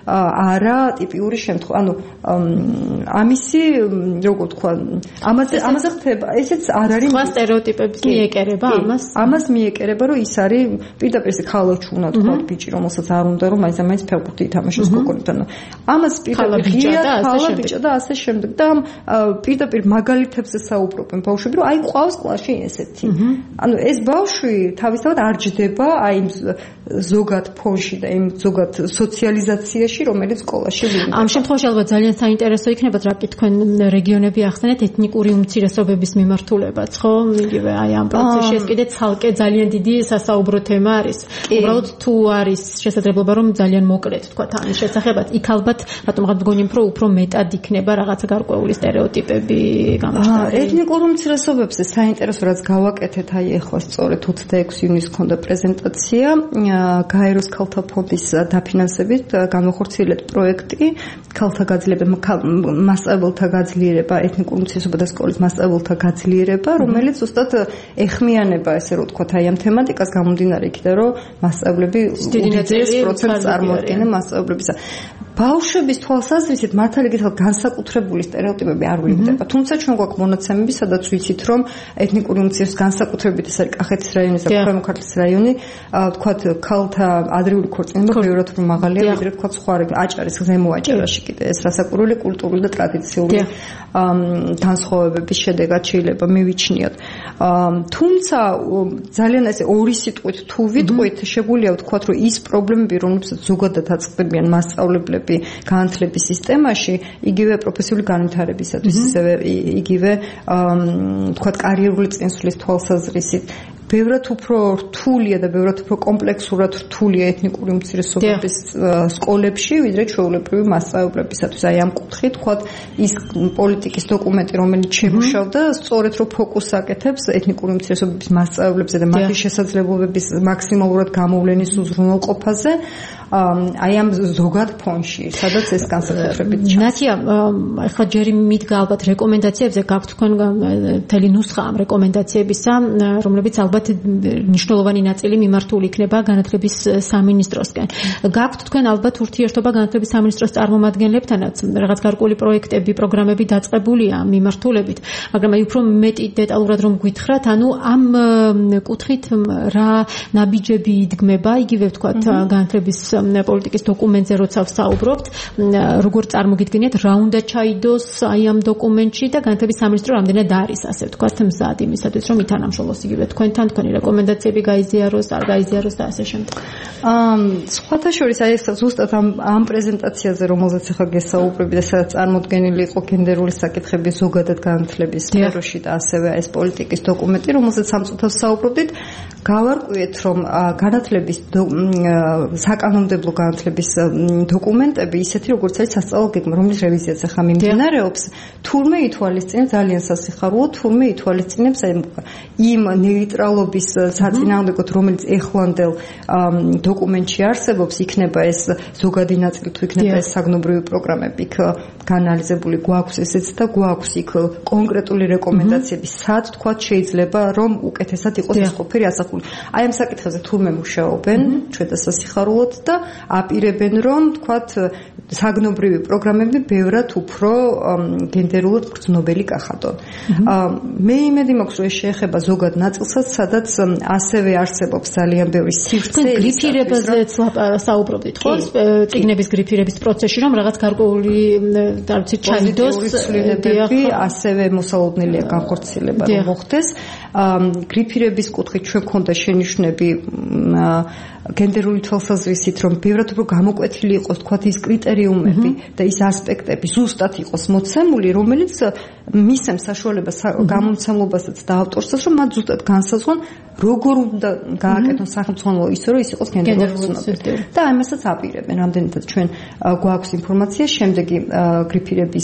არა ტიპიური შემთხვევა. ანუ ამისი როგორ თქვა, ამაზე ამაზე ხდება, ესეც არ არის სხვა სტერეოტიპებს მიეკერება ამას. ამას მიეკერება, რომ ის არის პირდაპირ ესე ხალოჩი უნდა თქვა ბიჭი, რომელსაც არ უნდა რომ მაინც ამაინც ფეხბურთი ითამაშოს გოგონებთან. ამას პირდაპირ ღია ხალა ბიჭა და ასე შემდეგ და პირდაპირ მაგალითებზე საუბრობენ ბავშვები, რომ აი ყავს კლასში ესეთი. ანუ ეს ბავშვი თავისთავად არ ჯდება აი ზოგად ფონში და იმ ზოგად სოციალიზაციაში, რომელიც სკოლაში ვიდა. ამ შემთხვევაში ალბათ ძალიან საინტერესო იქნებათ, რა კი თქვენ რეგიონები ახსენეთ ეთნიკური უმცირესობების მიმართულებაც, ხო? იგივე აი ამ პროცესში ეს კიდე ცალკე ძალიან დიდი სასაუბრო თემა არის. უბრალოდ თუ არის შესაძლებლობა, რომ ძალიან მოკლედ თქვა ამის შესახებაც, იქ ალბათ რატომღაც მგონი რომ უფრო მეტად იქნება რაღაცა გარკვეული სტერეოტიპები გამოჩნდა. ეთნიკურ უმცირესობებზე საინტერესო რაც გავაკეთეთ, აი ახლა სწორედ ოცდაექვსი ივნისს ქონდა პრეზენტაცია გაეროს ქალთა ფონდის დაფინანსებით განახორციელეთ პროექტი ქალთა გაძლიერება, მასწავლებელთა გაძლიერება, ეთნიკურ უმცირესობა და სკოლის მასწავლებელთა გაძლიერება, რომელიც ზუსტად ეხმიანება, ესე რომ ვთქვათ, აი ამ თემატიკას გამომდინარე იქიდან, რომ მასწავლებლები უდიდეს პროცენტს წარმოადგენენ მასწავლებლებისა. ბავშვების თვალსაზრისით მართალიგითად განსაკუთრებული სტერეოტიპები არ ვლინდება. თუმცა ჩვენ გვაქვს მონაცემები, სადაც ვიცით, რომ ეთნიკური უმცირესობის განსაკუთრებით ეს არის კახეთის რაიონი და ქვემო ქართლის რაიონი, ვთქვათ, ქალთა ადრეული ქორწინება ბევრად უფრო მაღალია, ვიდრე ვთქვათ სხვა აჭარის ზემო აჭარაში კიდე ეს რასაკვირველი კულტურული და ტრადიციული განსხვავებების შედეგად შეიძლება მივიჩნიოთ. თუმცა ძალიან ესე ორი სიტყვით თუ ვიტყვით, შეგვიძლია ვთქვათ, რომ ის პრობლემები, რომლებსაც ზოგადად აწყდებიან მასწავლებლები განათლების სისტემაში, იგივე პროფესიული განვითარებისათვის, ისევე იგივე ვთქვათ კარიერული წინსვლის თვალსაზრისით ბევრად უფრო რთულია და ბევრად უფრო კომპლექსურად რთულია ეთნიკური უმცირესობების სკოლებში, ვიდრე ჩვეულებრივი მასწავლებლებისათვის. აი ამ კუთხით, ვთქვათ, ის პოლიტიკის დოკუმენტი, რომელიც შემუშავდა, სწორედ რომ ფოკუსს აკეთებს ეთნიკური უმცირესობების მასწავლებლებზე და მათი შესაძლებლობების მაქსიმალურად გამოვლენის უზრუნველყოფაზე, აი ამ ზოგად ფონში, სადაც ეს განსაკუთრებით ჩანს. ნათია, ახლა ჯერი მიდგა ალბათ რეკომენდაციებზე, გაქვთ თქვენ მთელი ნუსხა ამ რეკომენდაციებისა, რომლებიც ალბათ მნიშვნელოვანი ნაწილი მიმართული იქნება განათლების სამინისტროსკენ. გაქვთ თქვენ ალბათ ურთიერთობა განათლების სამინისტროს წარმომადგენლებთანაც, რაღაც გარკვეული პროექტები, პროგრამები დაწყებულია მიმართულებით, მაგრამ აი უფრო მეტი დეტალურად რომ გითხრათ, ანუ ამ კუთხით რა ნაბიჯები იდგმება, იგივე ვთქვათ განათლების პოლიტიკის დოკუმენტზე როცა ვსაუბრობთ, როგორ წარმოგიდგენიათ, რა უნდა ჩაიდოს აი ამ დოკუმენტში და განათლების სამინისტრო რამდენად არის, ასე ვთქვათ, მზად იმისათვის, რომ ითანამშრომლოს იგივე თქვენთან, თქვენი რეკომენდაციები გაიზიაროს, არ გაიზიაროს და ასე შემდეგ. სხვათა შორის აი ეს ზუსტად ამ ამ პრეზენტაციაზე, რომელზეც ახლა გესაუბრები და სადაც წარმოდგენილი იყო გენდერული საკითხები ზოგადად განათლების სფეროში და ასევე ეს პოლიტიკის დოკუმენტი, რომელზეც ამ წუთას საუბრობდით, გავარკვიეთ, რომ განათლების საკანონმდებლო განათლების დოკუმენტები ისეთი როგორც არის სასწავლო გეგმა, რომლის რევიზიაც ახლა მიმდინარეობს, თურმე ითვალისწინებს ძალიან სასიხარულოდ, თურმე ითვალისწინებს იმ ნეიტრალობის საწინააღმდეგოდ, რომელიც ეხლანდელ დოკუმენტში არსებობს, იქნება ეს ზოგადი ნაწილი თუ იქნება ეს საგნობრივი პროგრამები იქ განალიზებული, გვაქვს ესეც და გვაქვს იქ კონკრეტული რეკომენდაციები, სად თქვა შეიძლება რომ უკეთესად იყოს ეს ყოფილი ასახული. აი ამ საკითხებზე თურმე მუშაობენ, ჩვენ დასასიხარულოდ და აპირებენ რომ თქვათ საგნობრივი პროგრამები ბევრად უფრო გენდერულად გრძნობელი გახადონ. მე იმედი მაქვს რომ ეს შეეხება ზოგად ნაწილსაც, სადაც ასევე არსებობს ძალიან ბევრი სივრცე. გრიფირებაზეც საუბრობდით, ხო? წიგნების გრიფირების პროცესში რომ რაღაც გარკვეული და ვიცი ჩაიდოს ცვლილებები, ასევე მოსალოდნელია განხორციელება რომ მოხდეს. გრიფირების კუთხით ჩვენ გვქონდა შენიშვნები გენდერული თვალსაზრისით, რომ ბევრად უფრო გამოკვეთილი იყოს თქვათ ის კრიტერიუმები და ის ასპექტები ზუსტად იყოს მოცემული, რომელიც მისცემს საშუალებას გამომცემლობასაც და ავტორსაც, რომ მათ ზუსტად განსაზღვრონ როგორ უნდა გააკეთონ სახელმწიფო ისე რომ ის იყოს გენდერული ცნობები. და ამასაც აპირებენ, რამდენადაც ჩვენ გვაქვს ინფორმაცია, შემდეგი გრიფირების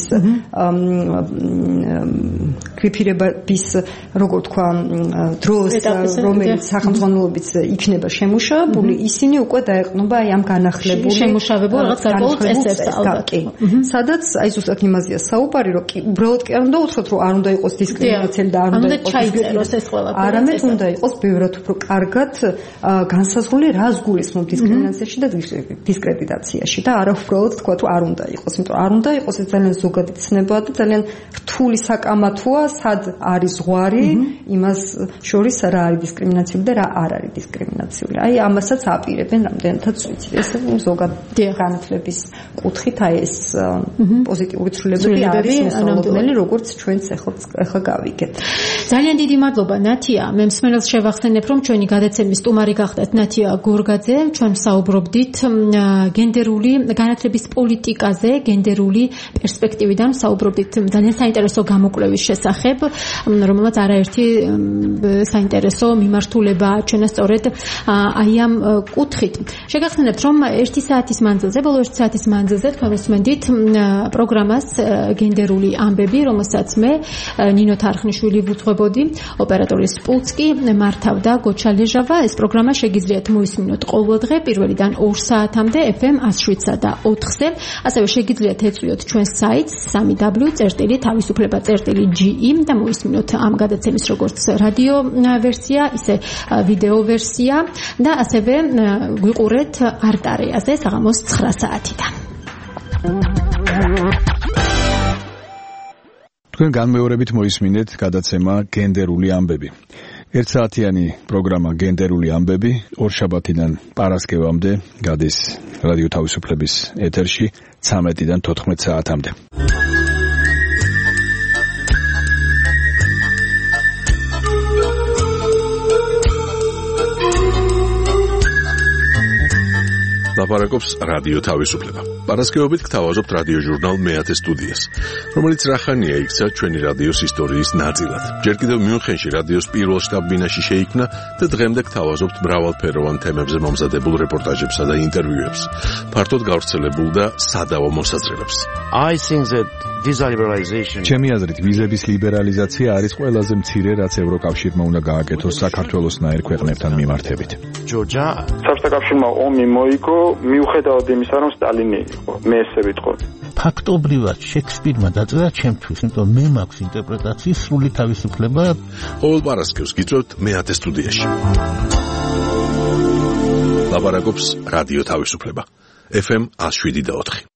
გრიფირების როგორ თქვა დროს, რომელიც სახელმწიფოებიც იქნება შემუშავებული, ისინი უკვე დაეყრდნობა აი ამ განახლებული შემუშავებულ რაღაც გარკვეულ წესებს ალბათ. სადაც აი ზუსტად იმაზეა საუბარი, რომ უბრალოდ კი არ უნდა უთხროთ, რომ არ უნდა იყოს დისკრიმინაციელი და არ უნდა იყოს ჩაიწეროს ეს ყველაფერი. არამედ უნდა იყოს ბევრად უფრო კარგად განსაზღვრული, რას გულისხმობ დისკრიმინაციაში და დისკრედიტაციაში და არა უბრალოდ თქვა, რომ არ უნდა იყოს, იმიტომ არ უნდა იყოს ეს ძალიან ზოგადი ცნებაა და ძალიან რთული საკამათოა, სად არის ზღვარი იმას შორის რა არის დისკრიმინაციული და რა არ არის დისკრიმინაციული. აი ამასაც აპირებენ რამდენადაც ვიცი. ეს ზოგად განათლების კუთხით აი ეს პოზიტიური ცვლილებები არის მოსალოდნელი, როგორც ჩვენც ახლა გავიგეთ. ძალიან დიდი მადლობა ნათია. მე მსმენელს შევახსენებ, რომ ჩვენი გადაცემის სტუმარი გახდათ ნათია გორგაძე. ჩვენ საუბრობდით გენდერული განათლების პოლიტიკაზე, გენდერული პერსპექტივიდან საუბრობდით ძალიან საინტერესო გამოკვლევის შესახებ, რომელმაც არაერთი საინტერესო მიმართულება აჩვენა სწორედ აი ამ კუთხით. შეგახსენებთ, რომ ერთი საათის მანძილზე, ბოლო ერთი საათის მანძილზე თქვენ უსმენდით პროგრამას გენდერული ამბები, რომელსაც მე ნინო თარხნიშვილი ვუძღვებოდი, ოპერატორის პულტს კი მართავდა გოჩა ლეჟავა. ეს პროგრამა შეგიძლიათ მოისმინოთ ყოველდღე პირველიდან ორ საათამდე ეფ ემ one oh seven და ოთხზე. ასევე შეგიძლიათ ეწვიოთ ჩვენს საიტს three w წერტილი თავისუფლება წერტილი ჯი ი და მოისმინოთ ამ გადაცემის როგორც რადიო ვერსია, ისე ვიდეო ვერსია და ასევე გვიყურეთ არტარეაზე საღამოს nine საათიდან. თქვენ განმეორებით მოისმინეთ გადაცემა გენდერული ამბები. ერთ საათიანი პროგრამა გენდერული ამბები ორშაბათიდან პარასკევამდე გადის რადიო თავისუფლების ეთერში thirteen-დან fourteen საათამდე. ლაპარაკობს რადიო თავისუფლება. პარასკევობით გთავაზობთ რადიო ჟურნალ მეათე სტუდიას, რომელიც რახანია იქცა ჩვენი რადიოს ისტორიის ნაწილად. ჯერ კიდევ მიუნხენში რადიოს პირველ შტაბ-ბინაში შეიქმნა და დღემდე გთავაზობთ მრავალფეროვან თემებზე მომზადებულ რეპორტაჟებსა და ინტერვიუებს, ფართოდ გავრცელებულ და სადავო მოსაზრებებს. I think that visa liberalization ჩემი აზრით ვიზების ლიბერალიზაცია არის ყველაზე მცირე, რაც ევროკავშირმა უნდა გააკეთოს საქართველოსნაირ ქვეყნებთან მიმართებით. Georgia საბჭოთა ომი მოიგო მიუხედავად იმისა, რომ სტალინი იყო. მე ესე ვიტყოდი. ფაქტობრივად შექსპირმა დაწერა ჩემთვის, იმიტომ მე მაქვს ინტერპრეტაციის სრული თავისუფლება. ყოველ პარასკევს გიწევთ მეათე სტუდიაში. ლაპარაკობს რადიო თავისუფლება. ეფ ემ one oh seven და four.